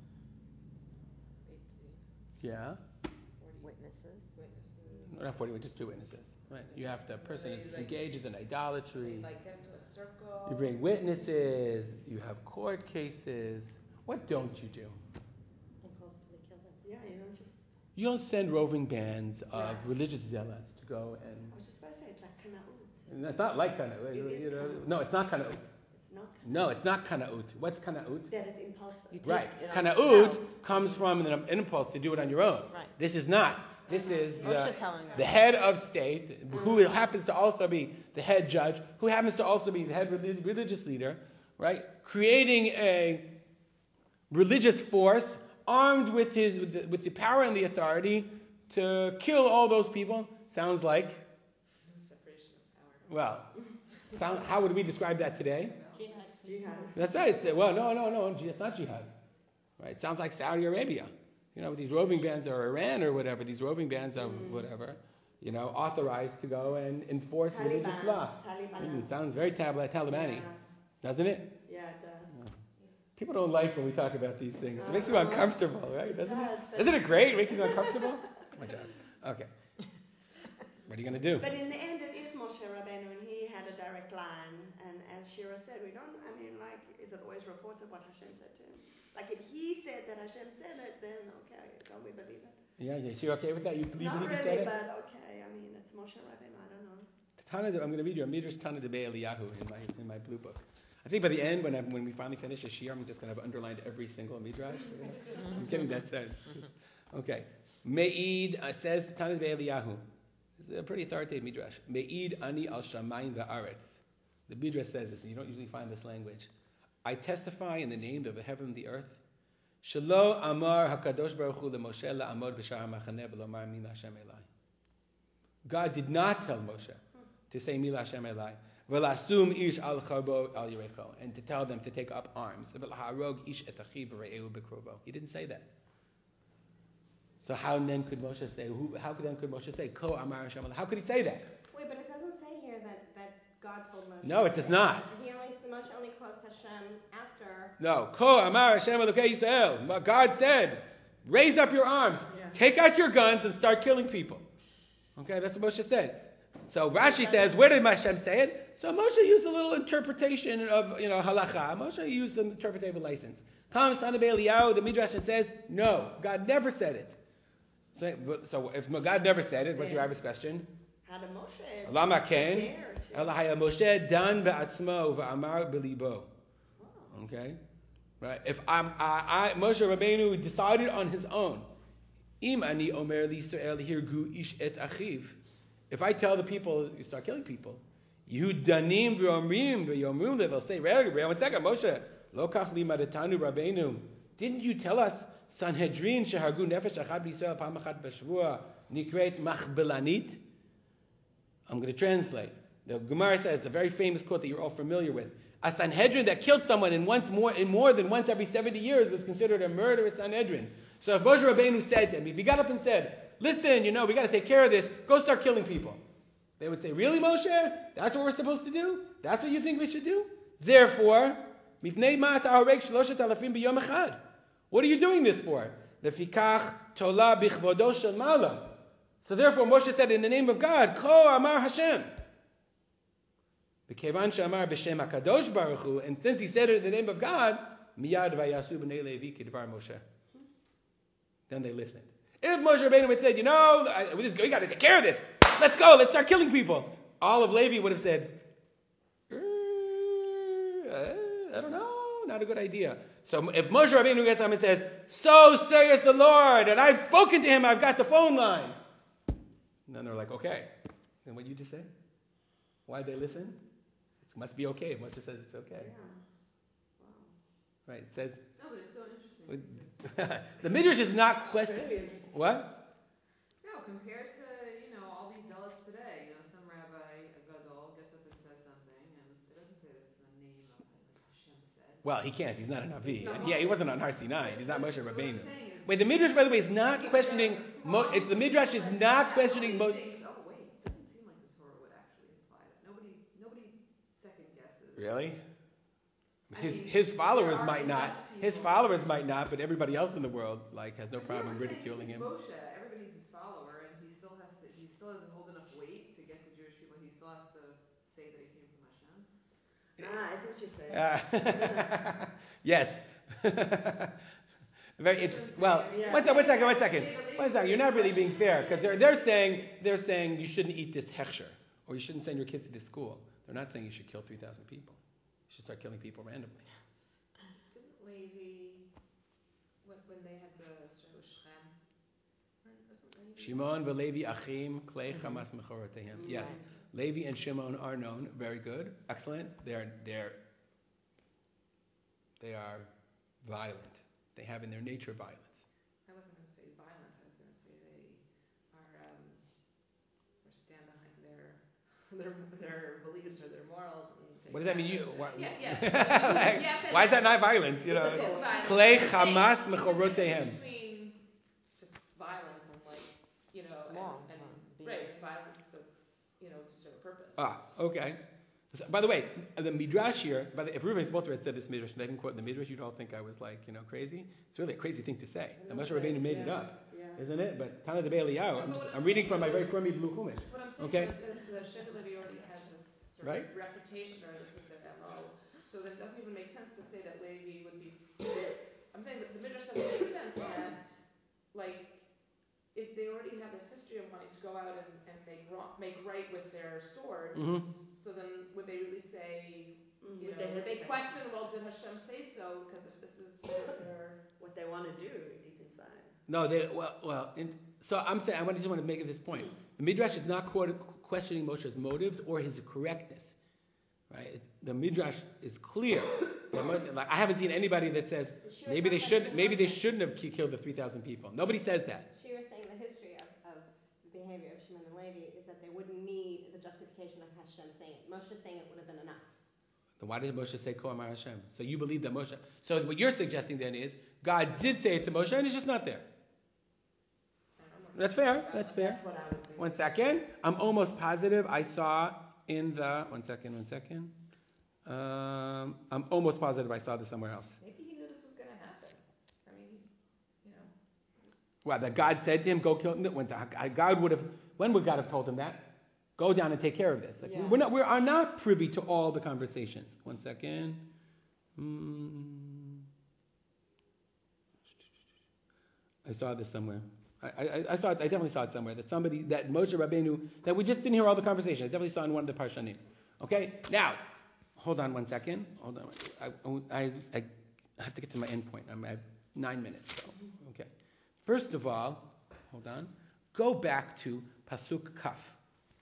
Yeah. Witnesses. No, not forty, just two witnesses. Right. You have to, a person is, They, like- engages in They idolatry. like get into a circle. You bring witnesses. You have court cases. What don't you do? Impulsively kill them. Yeah, you don't just. You don't send roving bands of Right. religious zealots to go and. I was just about to say it's like kana'ut. and It's not like kana. It is You know, kana. no, it's not kana. It's not. No, it's not kanaut. What's kanaut? That it's impulsive. You take Right. it on Kanaut yourself. comes from an impulse to do it on your own. Right. This is not. This is Moshe the, telling them. the head of state, who happens to also be the head judge, who happens to also be the head relig- religious leader, right? Creating a religious force armed with his with the, with the power and the authority to kill all those people. Sounds like, Separation of power. well, sound, how would we describe that today? Jihad. Jihad. That's right. It's, well, no, no, no. It's not jihad. Right? It sounds like Saudi Arabia. You know, these roving bands, or Iran or whatever, these roving bands of whatever, you know, authorized to go and enforce religious Taliban. law. Taliban. Mm, sounds very tab- Talibani, Yeah. doesn't it? Yeah, it does. People don't like when we talk about these things. It makes you uncomfortable, right? Doesn't it? does. Isn't it great? It makes you uncomfortable? My job. Okay. What are you going to do? But in the end, it is Moshe Rabbeinu, and he had a direct line. And as Shira said, we don't, I mean, like, is it always reported what Hashem said to him? Like, if he said that Hashem said it, then okay, don't we believe it? Yeah, yeah. So you're okay with that? You believe, Not believe really, he said it? but okay, I mean, it's Moshe Rabbeinu, I don't know. Tana, I'm going to read you a Midrash Tana de Eliyahu in my in my blue book. I think by the end, when I, when we finally finish this year, I'm just going to have underlined every single Midrash. I'm getting that sense. Okay. Me'id uh, says Tana de Eliyahu. This is a pretty authoritative Midrash. Me'id ani al shamayim va'aretz. The Midrash says this, and you don't usually find this language. I testify in the name of the heaven and the earth. Shelo amar hakadosh baruch hu leMoshe la'amod b'shar ha'machaneh v'lomar min Hashem elai. God did not tell Moshe to say Mila Hashem Elai, v'lasum ish al charbo al yirecho, and to tell them to take up arms. V'laharog ish et achiv v're'eu b'krovo. He didn't say that. So how then could Moshe say? Who, how then could Moshe say Ko Amar Hashem Elai? How could he say that? Wait, but it doesn't say here that, that God told Moshe. No, it to does say not. that. He only Moshe only quotes Hashem after. No. Ko Amar Hashem Elokei Yisrael. God said, raise up your arms, Yeah. take out your guns, and start killing people. Okay, that's what Moshe said. So Rashi says, where did Hashem say it? So Moshe used a little interpretation of, you know, halacha. Moshe used some interpretative license. Comes Tana Be'eliyahu, the Midrash, and says, no, God never said it. So, so if God never said it, what's your obvious question? How did Moshe Lama ken? dare to? Elahaya Moshe dan be'atzmo va'amar belibo. Oh. Okay? Right? If I'm, I, I, Moshe Rabbeinu decided on his own, Im ani omer l'Yisrael hirgu ish et achiv. If I tell the people, you start killing people. Yehudanim v'omrim v'yomrim, they'll say, wait one second, Moshe, lo kach li madatanu Rabbeinu. Didn't you tell us Sanhedrin shehargu nefesh achad b'Yisrael pam achat b'shvua nikret machbelanit? I'm going to translate. The Gemara says a very famous quote that you're all familiar with. A Sanhedrin that killed someone in once more in more than once every seventy years was considered a murderous Sanhedrin. So if Moshe Rabbeinu said to him, if he got up and said, listen, you know, we got to take care of this, go start killing people, they would say, really, Moshe? That's what we're supposed to do? That's what you think we should do? Therefore, what are you doing this for? So therefore, Moshe said, in the name of God, Ko Amar Hashem. And since he said it in the name of God, Miyad vayasu b'nei Levi kidvar Moshe. Then they listened. If Moshe Rabbeinu had said, you know, I, we, just, we got to take care of this. Let's go. Let's start killing people. All of Levi would have said, uh, I don't know, not a good idea. So if Moshe Rabbeinu gets up and says, "So saith the Lord," and I've spoken to him, I've got the phone line. And then they're like, "Okay." And what you just say? Why'd they listen? It must be okay. Moshe says it's okay. Yeah. Wow. Right? It says. No, but it's so interesting. Because The Midrash is not Very question. interesting. What? no, compared to, you know, all these zealots today, you know, some rabbi, a gadol, gets up and says something, and it doesn't say that's the name of like Hashem said. Well, he can't. He's not a Navi. He's not Yeah, he Moshe. wasn't on Har Sinai. He's not But- Moshe but what I'm Rabbeinu. saying is- Wait, the Midrash, by the way, is not Like, questioning. the Mo, Quran it's the Midrash is says not that. questioning. Mo, Nobody thinks, oh wait, it doesn't seem like the Torah would actually imply that. Nobody, nobody second guesses. really? I His mean, his followers there are might not. enough His people- followers might not, but everybody else in the world like has no But problem here we're saying ridiculing this him. is Moshe. Everybody's his follower, and he still has to. He still doesn't hold enough weight to get the Jewish people. He still has to say that he came from Hashem. Ah, I see what you're saying. Uh, yes. Very interesting. Well, Yeah. one second, one second, one second. One second. You're not really being fair because they're they're saying they're saying you shouldn't eat this hechsher or you shouldn't send your kids to this school. They're not saying you should kill three thousand people. You should start killing people randomly. Didn't Levi, when, when they had the story with Shem, wasn't Levi? Shimon v'Levi achim klei chamas mechorotehim. Yes, Levi and Shimon are known. Very good, excellent. They're they're they are violent. They have in their nature violence. I wasn't going to say violent. I was going to say they are, um, or stand behind their their their beliefs or their morals. And take What does that mean? You? What, Yeah, yes. Yes, why is that not violent? You know, It's violent. klei It's chamas the difference mechorotehim. between just violence and like, you know, and, Moral, and moral, being- right, and violence that's, you know, to serve a purpose. Ah, okay. So, by the way, the Midrash here, by the, if Reuven Spolter had said this Midrash and I didn't quote the Midrash, you'd all think I was like, you know, crazy. It's really a crazy thing to say. That Moshe Rabbeinu made it Yeah. up, Yeah. isn't it? But Tana de Be'eliyahu, I'm, But just, what I'm I'm reading saying from my very is- Furmi Blue Chumash. What I'm saying Okay. is that the Shevet Levi already has this sort Right. of reputation, or this is their M O. So then it doesn't even make sense to say that Levi would be. I'm saying that the Midrash doesn't make sense that, like, if they already have this history of wanting to go out and, and make wrong, make right with their swords, Mm-hmm. so then would they really say, Mm, you would know, they would they hesitate? question, well, did Hashem say so? Because if this is what their What they want to do deep inside. No, they, well, well in, so I'm saying, I want- just want to make this point. The Midrash is not quoted, questioning Moshe's motives or his correctness. Right? It's, the Midrash is clear. That Mo- like, I haven't seen anybody that says, Shira maybe they not should, questioning maybe they Moshe. shouldn't have ki- killed the three thousand people. Nobody says that. Shira saying the history of, of the behavior of Shimon and Levi is that they wouldn't need the justification of Hashem saying it. Moshe saying it would have been enough. Then why did Moshe say Ko Amar Hashem? So you believe that Moshe. So what you're suggesting then is God did say it to Moshe and it's just not there. I don't know. That's fair. That's fair. That's what I would do. One second. I'm almost positive I saw in the. One second. One second. Um, I'm almost positive I saw this somewhere else. Maybe he knew this was going to happen. I mean, you know. Well, that God said to him, "Go kill." When God would have, when would God have told him that? Go down and take care of this. Like, Yeah. We're not, we are not privy to all the conversations. One second. Mm. I saw this somewhere. I, I, I saw it. I definitely saw it somewhere. That somebody, that Moshe Rabbeinu, that we just didn't hear all the conversations. I definitely saw in one of the Parshanim. Okay. Now, hold on one second. Hold on. I, I, I have to get to my end point. I'm at nine minutes. So, okay. First of all, hold on. Go back to Pasuk Kaf.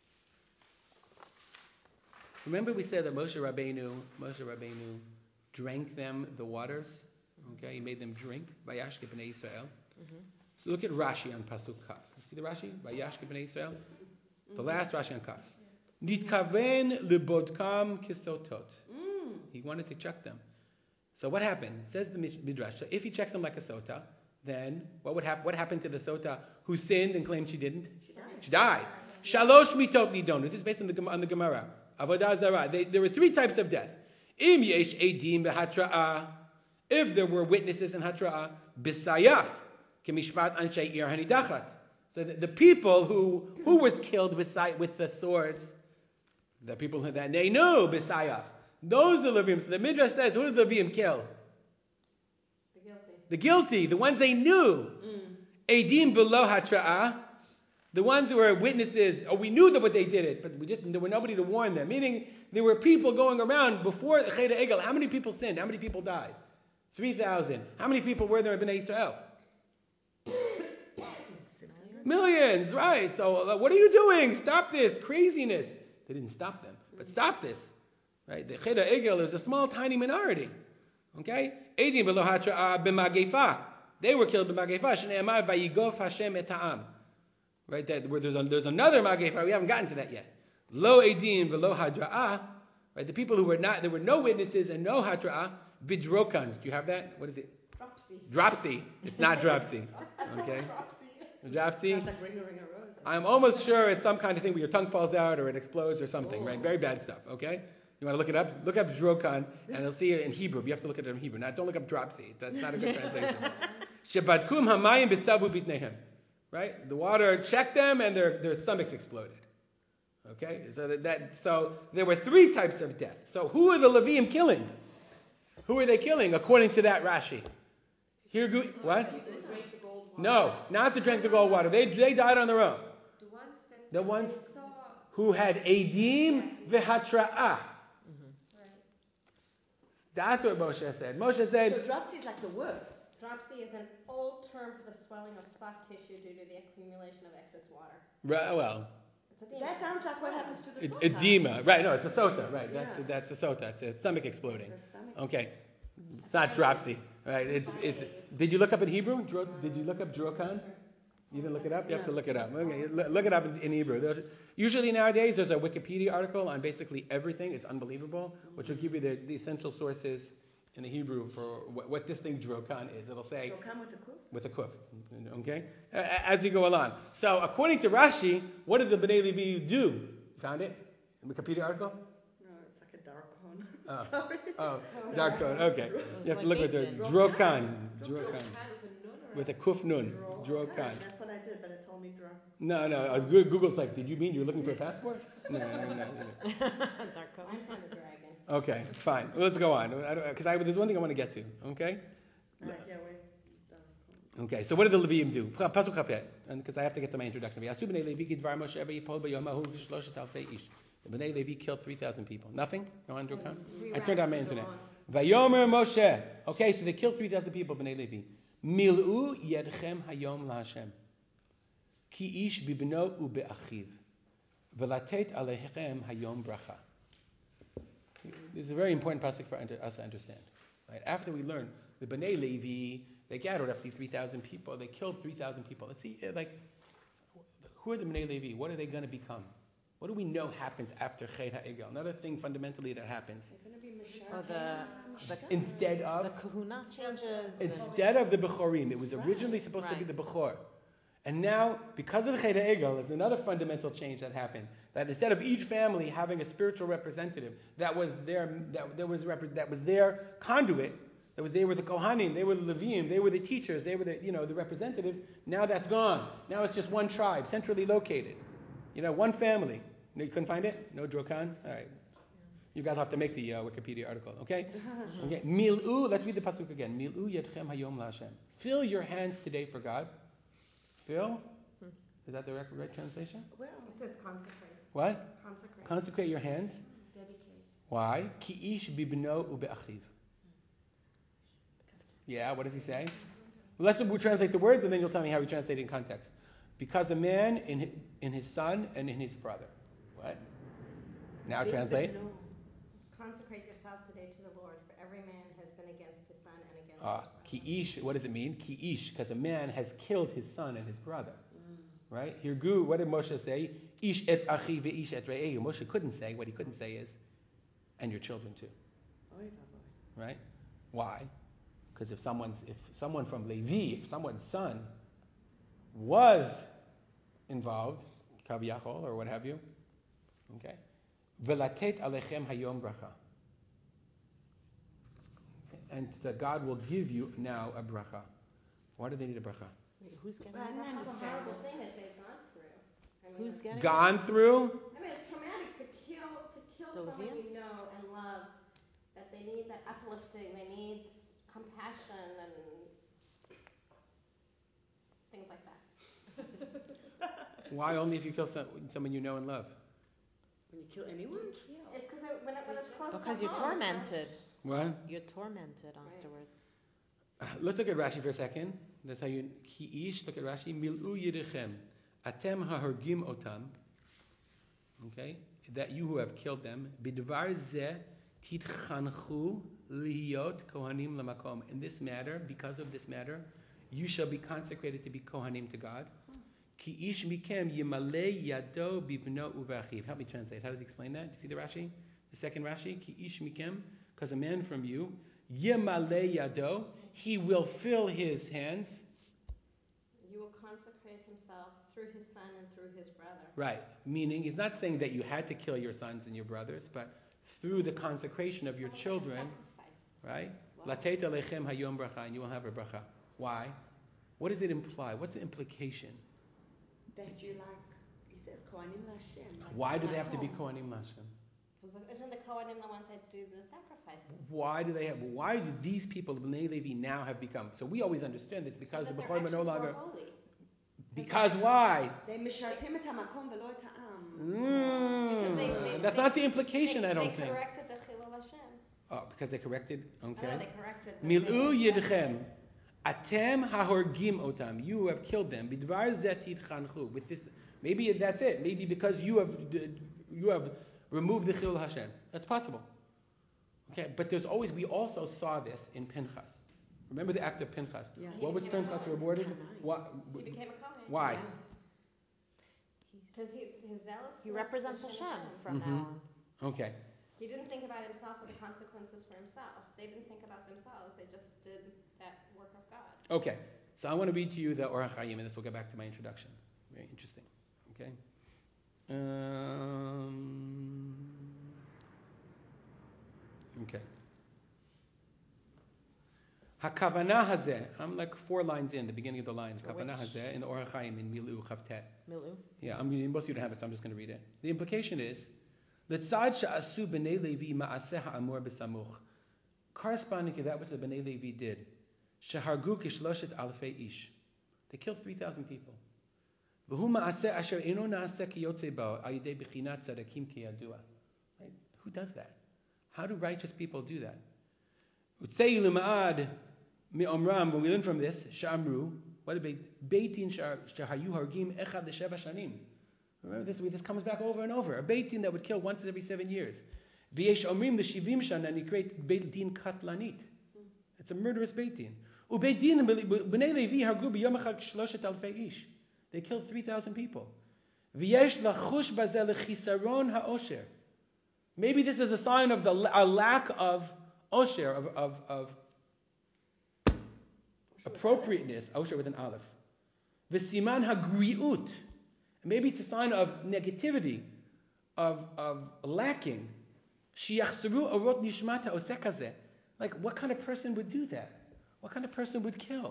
Remember we said that Moshe Rabbeinu, Moshe Rabbeinu drank them the waters. Okay, he made them drink. Vayashke b'nei Yisrael. So look at Rashi on Pasuk Kaf. See the Rashi? Vayashke b'nei Yisrael. The last Rashi on Kaf. Nitkaven libodkam kisotot. He wanted to check them. So what happened? Says the Midrash. So if he checks them like a sota, then what would happen? What happened to the sota who sinned and claimed she didn't? She died. She died. Shalosh mitot nidonu. This is based on the on the Gemara. Avodah zarah. They, there were three types of death. Im yesh edim behatra'ah. If there were witnesses in hatra'ah, bisayaf kemishpat anshay ir hanidachat. So the, the people who who was killed beside with the swords, the people who, that they knew bisayaf. Those are Leviim. So the Midrash says, who did the Leviim kill? The guilty. The guilty, the ones they knew. Edim below hatra'ah. The ones who were witnesses, oh, we knew that what they did it, but we just there were nobody to warn them. Meaning there were people going around before the Cheder Egel. How many people sinned? How many people died? three thousand. How many people were there in Bnei Israel? Millions, right. So uh, what are you doing? Stop this craziness. They didn't stop them, but stop this. Right? The Cheda Egel is a small, tiny minority. Okay? Edim v'lo hatra'a b'magefa. They were killed b'magefa. Shne'emar vayigof Hashem et ha'am. Right? That, where there's, a, there's another magefa. We haven't gotten to that yet. Lo edim v'lo hadra'a. Right? The people who were not, there were no witnesses and no hadra'a. Bidrokan. Do you have that? What is it? Dropsy. Dropsy. It's not dropsy. Okay? Dropsy. Sounds like Ring a Ring a Rose. I'm almost sure it's some kind of thing where your tongue falls out or it explodes or something, right? Very bad stuff, okay? You want to look it up? Look up drokan, and it'll see it in Hebrew. You have to look at it in Hebrew. Now, don't look up dropsy. That's not a good translation. Shebadkum hamayim bitzavu bitnehem. Right? The water checked them, and their, their stomachs exploded. Okay? So that, that so there were three types of death. So who are the Levium killing? Who are they killing according to that Rashi? Here, what? No, not the drank the gold water. They they died on their own. The ones that The ones they saw, who had edim v'hatra'ah. right. That's what Moshe said. Moshe said, So dropsy is like the worst. Dropsy is an old term for the swelling of soft tissue due to the accumulation of excess water. right, well, It's edema. That sounds like what happens to the ed- sota. edema. Right, no, it's a sota. Right, Yeah. that's a, that's a sota. It's a stomach exploding. Their stomach. Okay, it's not dropsy. Right, it's it's. Did you look up in Hebrew? Dro, did you look up drokan? You didn't look it up? You have to look it up. Okay, look look it up in, in Hebrew. There's, usually nowadays there's a Wikipedia article on basically everything. It's unbelievable, which will give you the, the essential sources in the Hebrew for what, what this thing drokan is. It'll say Drokan with a kuf? with a kuf. Okay, as we go along. So according to Rashi, what did the Bnei Levi do? You found it? The Wikipedia article? No, it's like a dark cone. Oh, Sorry. oh, dark code. Okay, you have to look like at the Bacon. drokan. Drokan. Drokan with a nun or With a kuf nun. Drokan. Drokan. That's what I did, but it told me drunk. No, no. uh, Goo- Google's like, did you mean you're looking for a passport? No, no, no. no. Dark code. I'm from the dragon. Okay, fine. Well, let's go on. Because I, there's one thing I want to get to. Okay. Uh, yeah, wait. Dark cone. Okay. So what did the Levium do? Pasuk Chafet. And because I have to get to my introduction. V'yasu b'nei Levi kidvar Moshe v'yipol b'yomahu v'shloshet alfei ish. The Bnei Levi killed three thousand people. Nothing? No on Drokan? I turned on my internet. Vayomer Moshe. Okay, so they killed three thousand people, Bnei Levi. Mil'u yedchem hayom laHashem. Ki ish bibno ube'achiv. V'latet aleichem hayom bracha. This is a very important pasuk for us to understand. Right? After we learn the Bnei Levi, they gathered roughly three thousand people. They killed three thousand people. Let's see, like, who are the Bnei Levi? What are they going to become? What do we know happens after Chet HaEgel? Another thing fundamentally that happens. They're going to be Mishar. Oh, the, the, Instead of the kahuna changes. and- Instead of the Bechorim, it was originally supposed to be Right. the Bechor. And now, because of the Chet HaEgel, there's another fundamental change that happened. That instead of each family having a spiritual representative that was their that, that was repre- that was their conduit, that was they were the Kohanim, they were the Leviim, they were the teachers, they were the you know the representatives. Now that's gone. Now it's just one tribe, centrally located. You know, one family. No, you couldn't find it? No Drokan? All right. You guys have to make the uh, Wikipedia article, okay? Okay. Mil'u, let's read the pasuk again. Mil'u yedchem hayom laHashem. Fill your hands today for God. Fill? Is that the right, right translation? Well, It says consecrate. What? Consecrate. Consecrate your hands. Dedicate. Why? Ki ish bibno ube'achiv. Yeah, what does he say? Let's we'll translate the words and then you'll tell me how we translate it in context. Because a man in his, in his son and in his brother. What? Now big, translate. big no. Consecrate yourselves today to the Lord, for every man has been against his son and against Ah, his brother. ki ish, what does it mean? Ki ish, because a man has killed his son and his brother. Right? Here, Gu, what did Moshe say? Ish et achi ve'ish et re'ehu. Moshe couldn't say, what he couldn't say is, and your children too. Oy vavoy. Right? Why? Because if someone's, if someone from Levi, if someone's son was involved, kaviyachol or what have you, okay? Velatet alechem hayom bracha. And that God will give you now a bracha. Why do they need a bracha? Wait, who's getting Well, I it? don't That's a understand horrible this. thing that they've gone through. I mean, Who's getting Gone through? I mean, it's traumatic to kill to kill The someone Levian? you know and love. That they need that uplifting. They need compassion and things like that. Why only if you kill some, someone you know and love? When you kill anyone? Because when, it, when it's close Because to you're home, it's tormented. What? You're tormented afterwards. Let's look at Rashi for a second. That's how you ki ish. Look at Rashi. Mil'u yidechem, atem ha'hargim otam. Okay, that you who have killed them. Bidvar zeh titchanchu lihiyot kohanim lamakom. In this matter, because of this matter, you shall be consecrated to be kohanim to God. Ki ish mikem yimalei yado bibno uvachiv. Help me translate. How does he explain that? Do you see the Rashi? The second Rashi. Ki ish mikem, because a man from you, yimalei yado, he will fill his hands. You will consecrate himself through his son and through his brother. Right. Meaning, he's not saying that you had to kill your sons and your brothers, but through the consecration of your Almost children, like a right? Wow. Lateit alechem hayom bracha, and you will have a bracha. Why? What does it imply? What's the implication? That you like, he says, Kohanim Lashem. Like, Why do they have to be like kohanim lashem? Because isn't the Kohanim the ones that do the sacrifices? Why do they have? Why do these people, the Bnei Levi, now have become? So we always understand it's because so the that their Bechor are no actions were longer. holy. Because why? They mishartim et hamakom v'lo et ha'am. Mm, Because they- they- that's they- not the implication, they, I don't they think. corrected the Chilul Hashem. Oh, because they corrected. Okay. No, they corrected. the- Mil'u they- yidchem, atem hahorgim otam. You have killed them. Bidvar zetit chanchu. With this, maybe that's it. Maybe because you have you have removed the Chilul Hashem. That's possible. Okay, but there's always. We also saw this in Pinchas. Remember the act of Pinchas. Yeah. What was became a Pinchas Kohen. rewarded? Why? He became a Kohen. Why? Because his, his zealous. He represents Hashem from Mhm. now on. Okay. He didn't think about himself or the consequences for himself. They didn't think about themselves. They just did that work of God. Okay. So I want to read to you the Orach Chaim, and this will get back to my introduction. Very interesting. Okay. Um, okay. Hakavana hazeh. I'm like four lines in, the beginning of the line. For Hakavana which? hazeh in the Orach Chaim in Milu Chavtet. Milu. Yeah, I'm most of you don't have it, so I'm just going to read it. The implication is, Letzad sha'asu b'nei Levi ma'aseh ha'amur b'samuch. Corresponding to that which the Bnei Levi did, shehargu kishloshet alfei ish. They killed three thousand people. V'hu ma'aseh asher eno na'aseh kiyotze bo al yidei b'chinat tzadakim kiyadua. Right? Who does that? How do righteous people do that? Utzei l'ma'ad mi'omram, when we learn from this, sha'amru, what did beitin shahayu hargim echad l'sheva shanim. Remember this, this comes back over and over. A beit din that would kill once every seven years. V'yesh omrim l'shivim shana, and you create beit din katlanit. It's a murderous beit din. Ubeit din b'nei Levi hargu b'yom echad shloshet alfei ish. They killed three thousand people. V'yesh lachush bazeh l'chisaron ha'osher. Maybe this is a sign of the a lack of osher, of, of, of appropriateness. Osher with an aleph. V'siman hagriut. Maybe it's a sign of negativity, of, of lacking. Shiachsaru orot nishmata osekazeh. Like, what kind of person would do that? What kind of person would kill?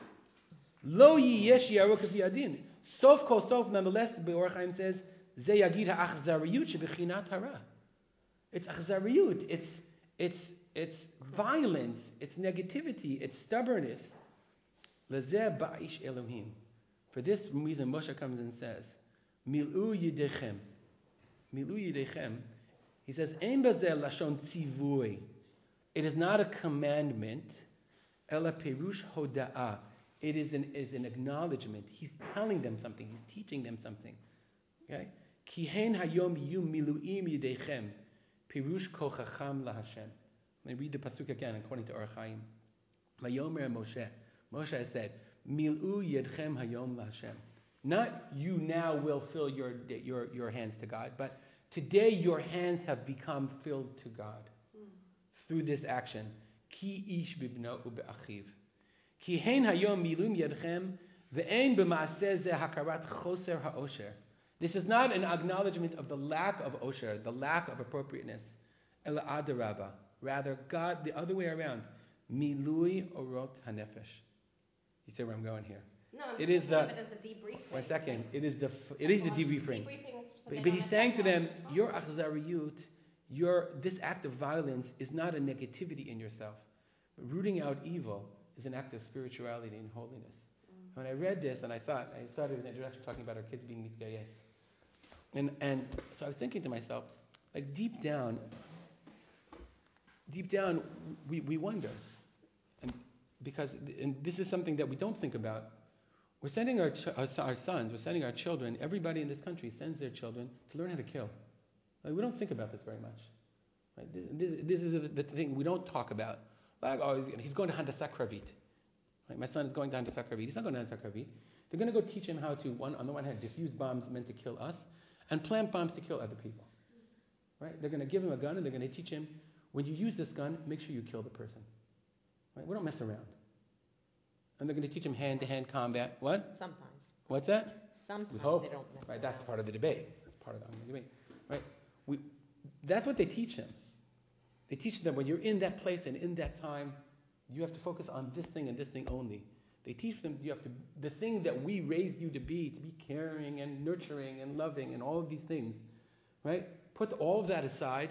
Lo yiyesh yarok v'yadin. Sof kol sof, nonetheless, the Orach Chaim says, ze yagid ha'achzariyut shebechinat hara. It's achzariyut. It's it's it's violence. It's negativity. It's stubbornness. Lezeh ba'ish Elohim. For this reason, Moshe comes and says, Mil'u yidechem. Mil'u yidechem. He says, Ein bazeh lashon tzivui. It is not a commandment. Ela perush hoda'ah. It is an, is an acknowledgement. He's telling them something. He's teaching them something. Okay? Ki hein hayom yu milu'im yidechem. Perush kochacham laHashem. Let me read the pasuk again according to Orach Chaim. Vayomer Moshe. Moshe said, Mil'u yedchem hayom laHashem. Not you now will fill your, your, your hands to God, but today your hands have become filled to God mm. through this action. Ki ish bibno ube'achiv. Ki hein hayom milum yedchem ve'ein b'maaseh zeh hakarat choser ha'osher. This is not an acknowledgement of the lack of osher, the lack of appropriateness. Ela adarabah. Rather, God, the other way around. Milui orot hanefesh. You see where I'm going here? No, I'm it just is the, of it as a debriefing. One second. It is the it is the debriefing. debriefing so But, but he's saying to them, your achzariyut, your this act of violence is not a negativity in yourself. Rooting out evil is an act of spirituality and holiness. Mm. When I read this, and I thought, I started in the introduction talking about our kids being mitgayes. And and so I was thinking to myself, like deep down, deep down, we, we wonder. And because and this is something that we don't think about. We're sending our, ch- our our sons, we're sending our children. Everybody in this country sends their children to learn how to kill. Like, we don't think about this very much. Right? This, this, this is the thing we don't talk about. Like, oh, he's, he's going to Handasat Kravit. Right? My son is going to Handasat Kravit. He's not going to Handasat Kravit. They're going to go teach him how to, one, on the one hand, diffuse bombs meant to kill us, and plant bombs to kill other people. Right? They're going to give him a gun, and they're going to teach him, when you use this gun, make sure you kill the person. Right? We don't mess around. And they're going to teach him hand-to-hand combat. What? Sometimes. What's that? Sometimes We hope. they don't mess Right? That's around. part of the debate. That's part of the debate. Right? We, that's what they teach him. They teach them when you're in that place and in that time, you have to focus on this thing and this thing only. They teach them you have to the thing that we raised you to be, to be caring and nurturing and loving and all of these things, right? Put all of that aside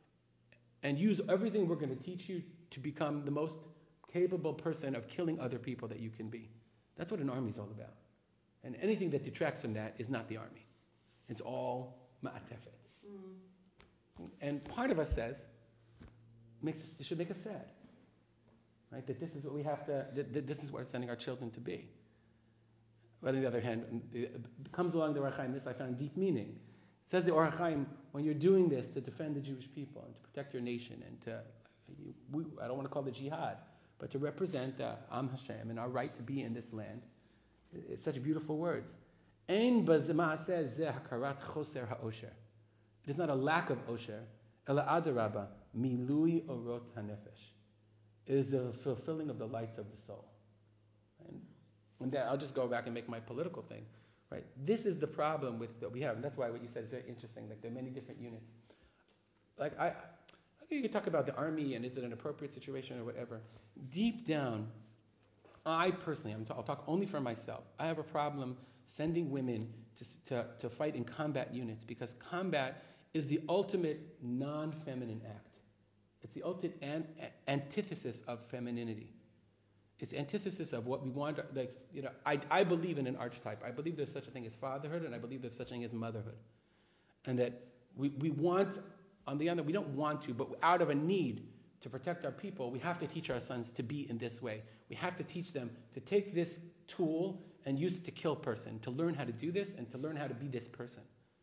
and use everything we're going to teach you to become the most capable person of killing other people that you can be. That's what an army is all about. And anything that detracts from that is not the army. It's all ma'atefet. Mm. And part of us says, makes us, it should make us sad. Right? That this is what we have to, that, that this is what we're sending our children to be. But on the other hand, it comes along the Or HaChaim, this I found deep meaning. It says the Or HaChaim, when you're doing this to defend the Jewish people and to protect your nation and to, you, we, I don't want to call it jihad, but to represent the Am Hashem and our right to be in this land. It's such beautiful words. Ein b'zema'aseh zeh hakarat choser ha'osher. It is not a lack of osher, ela adarabba milui orot hanefesh. It is the fulfilling of the lights of the soul. And, and then I'll just go back and make my political thing. Right? This is the problem with that we have, and that's why what you said is very interesting. Like there are many different units. Like I, you could talk about the army and is it an appropriate situation or whatever. Deep down, I personally, I'm t- I'll talk only for myself. I have a problem sending women to, to to fight in combat units because combat is the ultimate non-feminine act. It's the ultimate an- antithesis of femininity. It's antithesis of what we want. Like you know, I I believe in an archetype. I believe there's such a thing as fatherhood, and I believe there's such a thing as motherhood, and that we we want on the other we don't want to, but out of a need to protect our people, we have to teach our sons to be in this way. We have to teach them to take this tool and use it to kill a person, to learn how to do this and to learn how to be this person.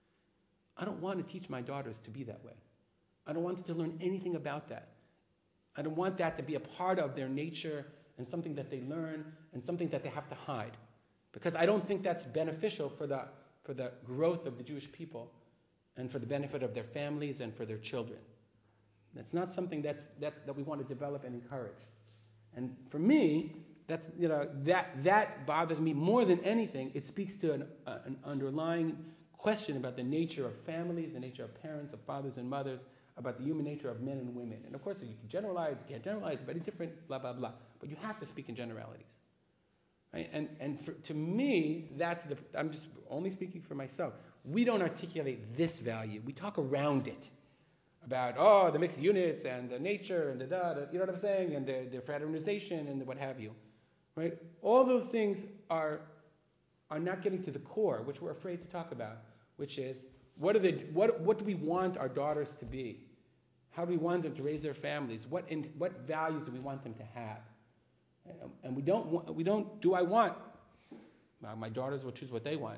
I don't want to teach my daughters to be that way. I don't want them to learn anything about that. I don't want that to be a part of their nature and something that they learn and something that they have to hide. Because I don't think that's beneficial for the for the growth of the Jewish people and for the benefit of their families and for their children. That's not something that's that's that we want to develop and encourage. And for me, that's you know that that bothers me more than anything. It speaks to an, uh, an underlying question about the nature of families, the nature of parents, of fathers and mothers, about the human nature of men and women. And of course, you can generalize, you can't generalize, very different, blah blah blah. But you have to speak in generalities. Right? And and for, to me, that's the. I'm just only speaking for myself. We don't articulate this value. We talk around it. About, oh, the mixed units and the nature and the da, da you know what I'm saying? And the, the fraternization and the what have you. Right? All those things are are not getting to the core, which we're afraid to talk about, which is what are the what what do we want our daughters to be? How do we want them to raise their families? What in, what values do we want them to have? And, and we don't want, we don't do I want well, my daughters will choose what they want.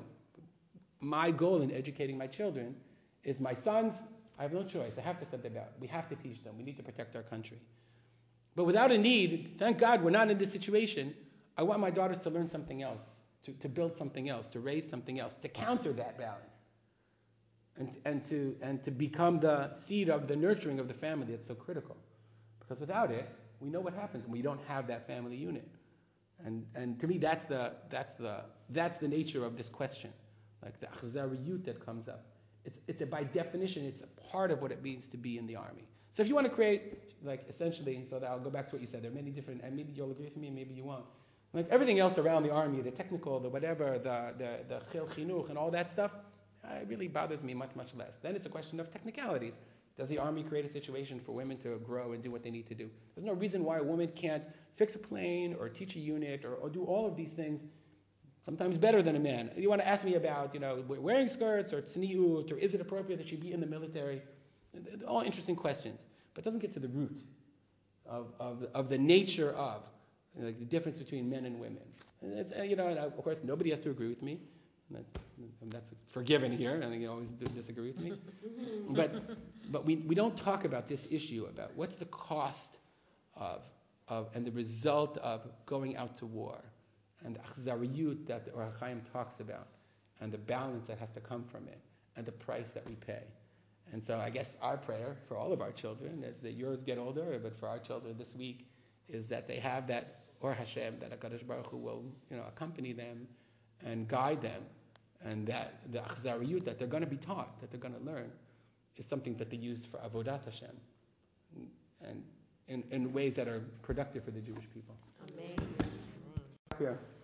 My goal in educating my children is my sons. I have no choice. I have to set them out. We have to teach them. We need to protect our country. But without a need, thank God we're not in this situation. I want my daughters to learn something else, to, to build something else, to raise something else, to counter that balance, and, and, to, and to become the seed of the nurturing of the family that's so critical. Because without it, we know what happens when we don't have that family unit. And, and to me, that's the, that's, the, that's the nature of this question, like the achzariyut that comes up. It's, it's a, by definition, it's a part of what it means to be in the army. So if you want to create, like essentially, so that I'll go back to what you said, there are many different, and maybe you'll agree with me, maybe you won't. Like everything else around the army, the technical, the whatever, the the the chil chinuch and all that stuff, uh, it really bothers me much, much less. Then it's a question of technicalities. Does the army create a situation for women to grow and do what they need to do? There's no reason why a woman can't fix a plane or teach a unit or, or do all of these things sometimes better than a man. You want to ask me about, you know, wearing skirts or tzniut, or is it appropriate that she be in the military? They're all interesting questions, but it doesn't get to the root of, of, of the nature of. like the difference between men and women. And it's, uh, you know, and of course nobody has to agree with me. And that, and that's forgiven here, and you always do disagree with me. but but we, we don't talk about this issue about what's the cost of of and the result of going out to war, and the achzariyut that the Or HaChaim talks about, and the balance that has to come from it, and the price that we pay. And so I guess our prayer for all of our children, as that yours get older, but for our children this week, is that they have that Or Hashem, that HaKadosh Baruch Hu will, you know, accompany them and guide them, and that the achzariyut that they're going to be taught, that they're going to learn, is something that they use for avodat Hashem, and in, in ways that are productive for the Jewish people. Amen. Yeah.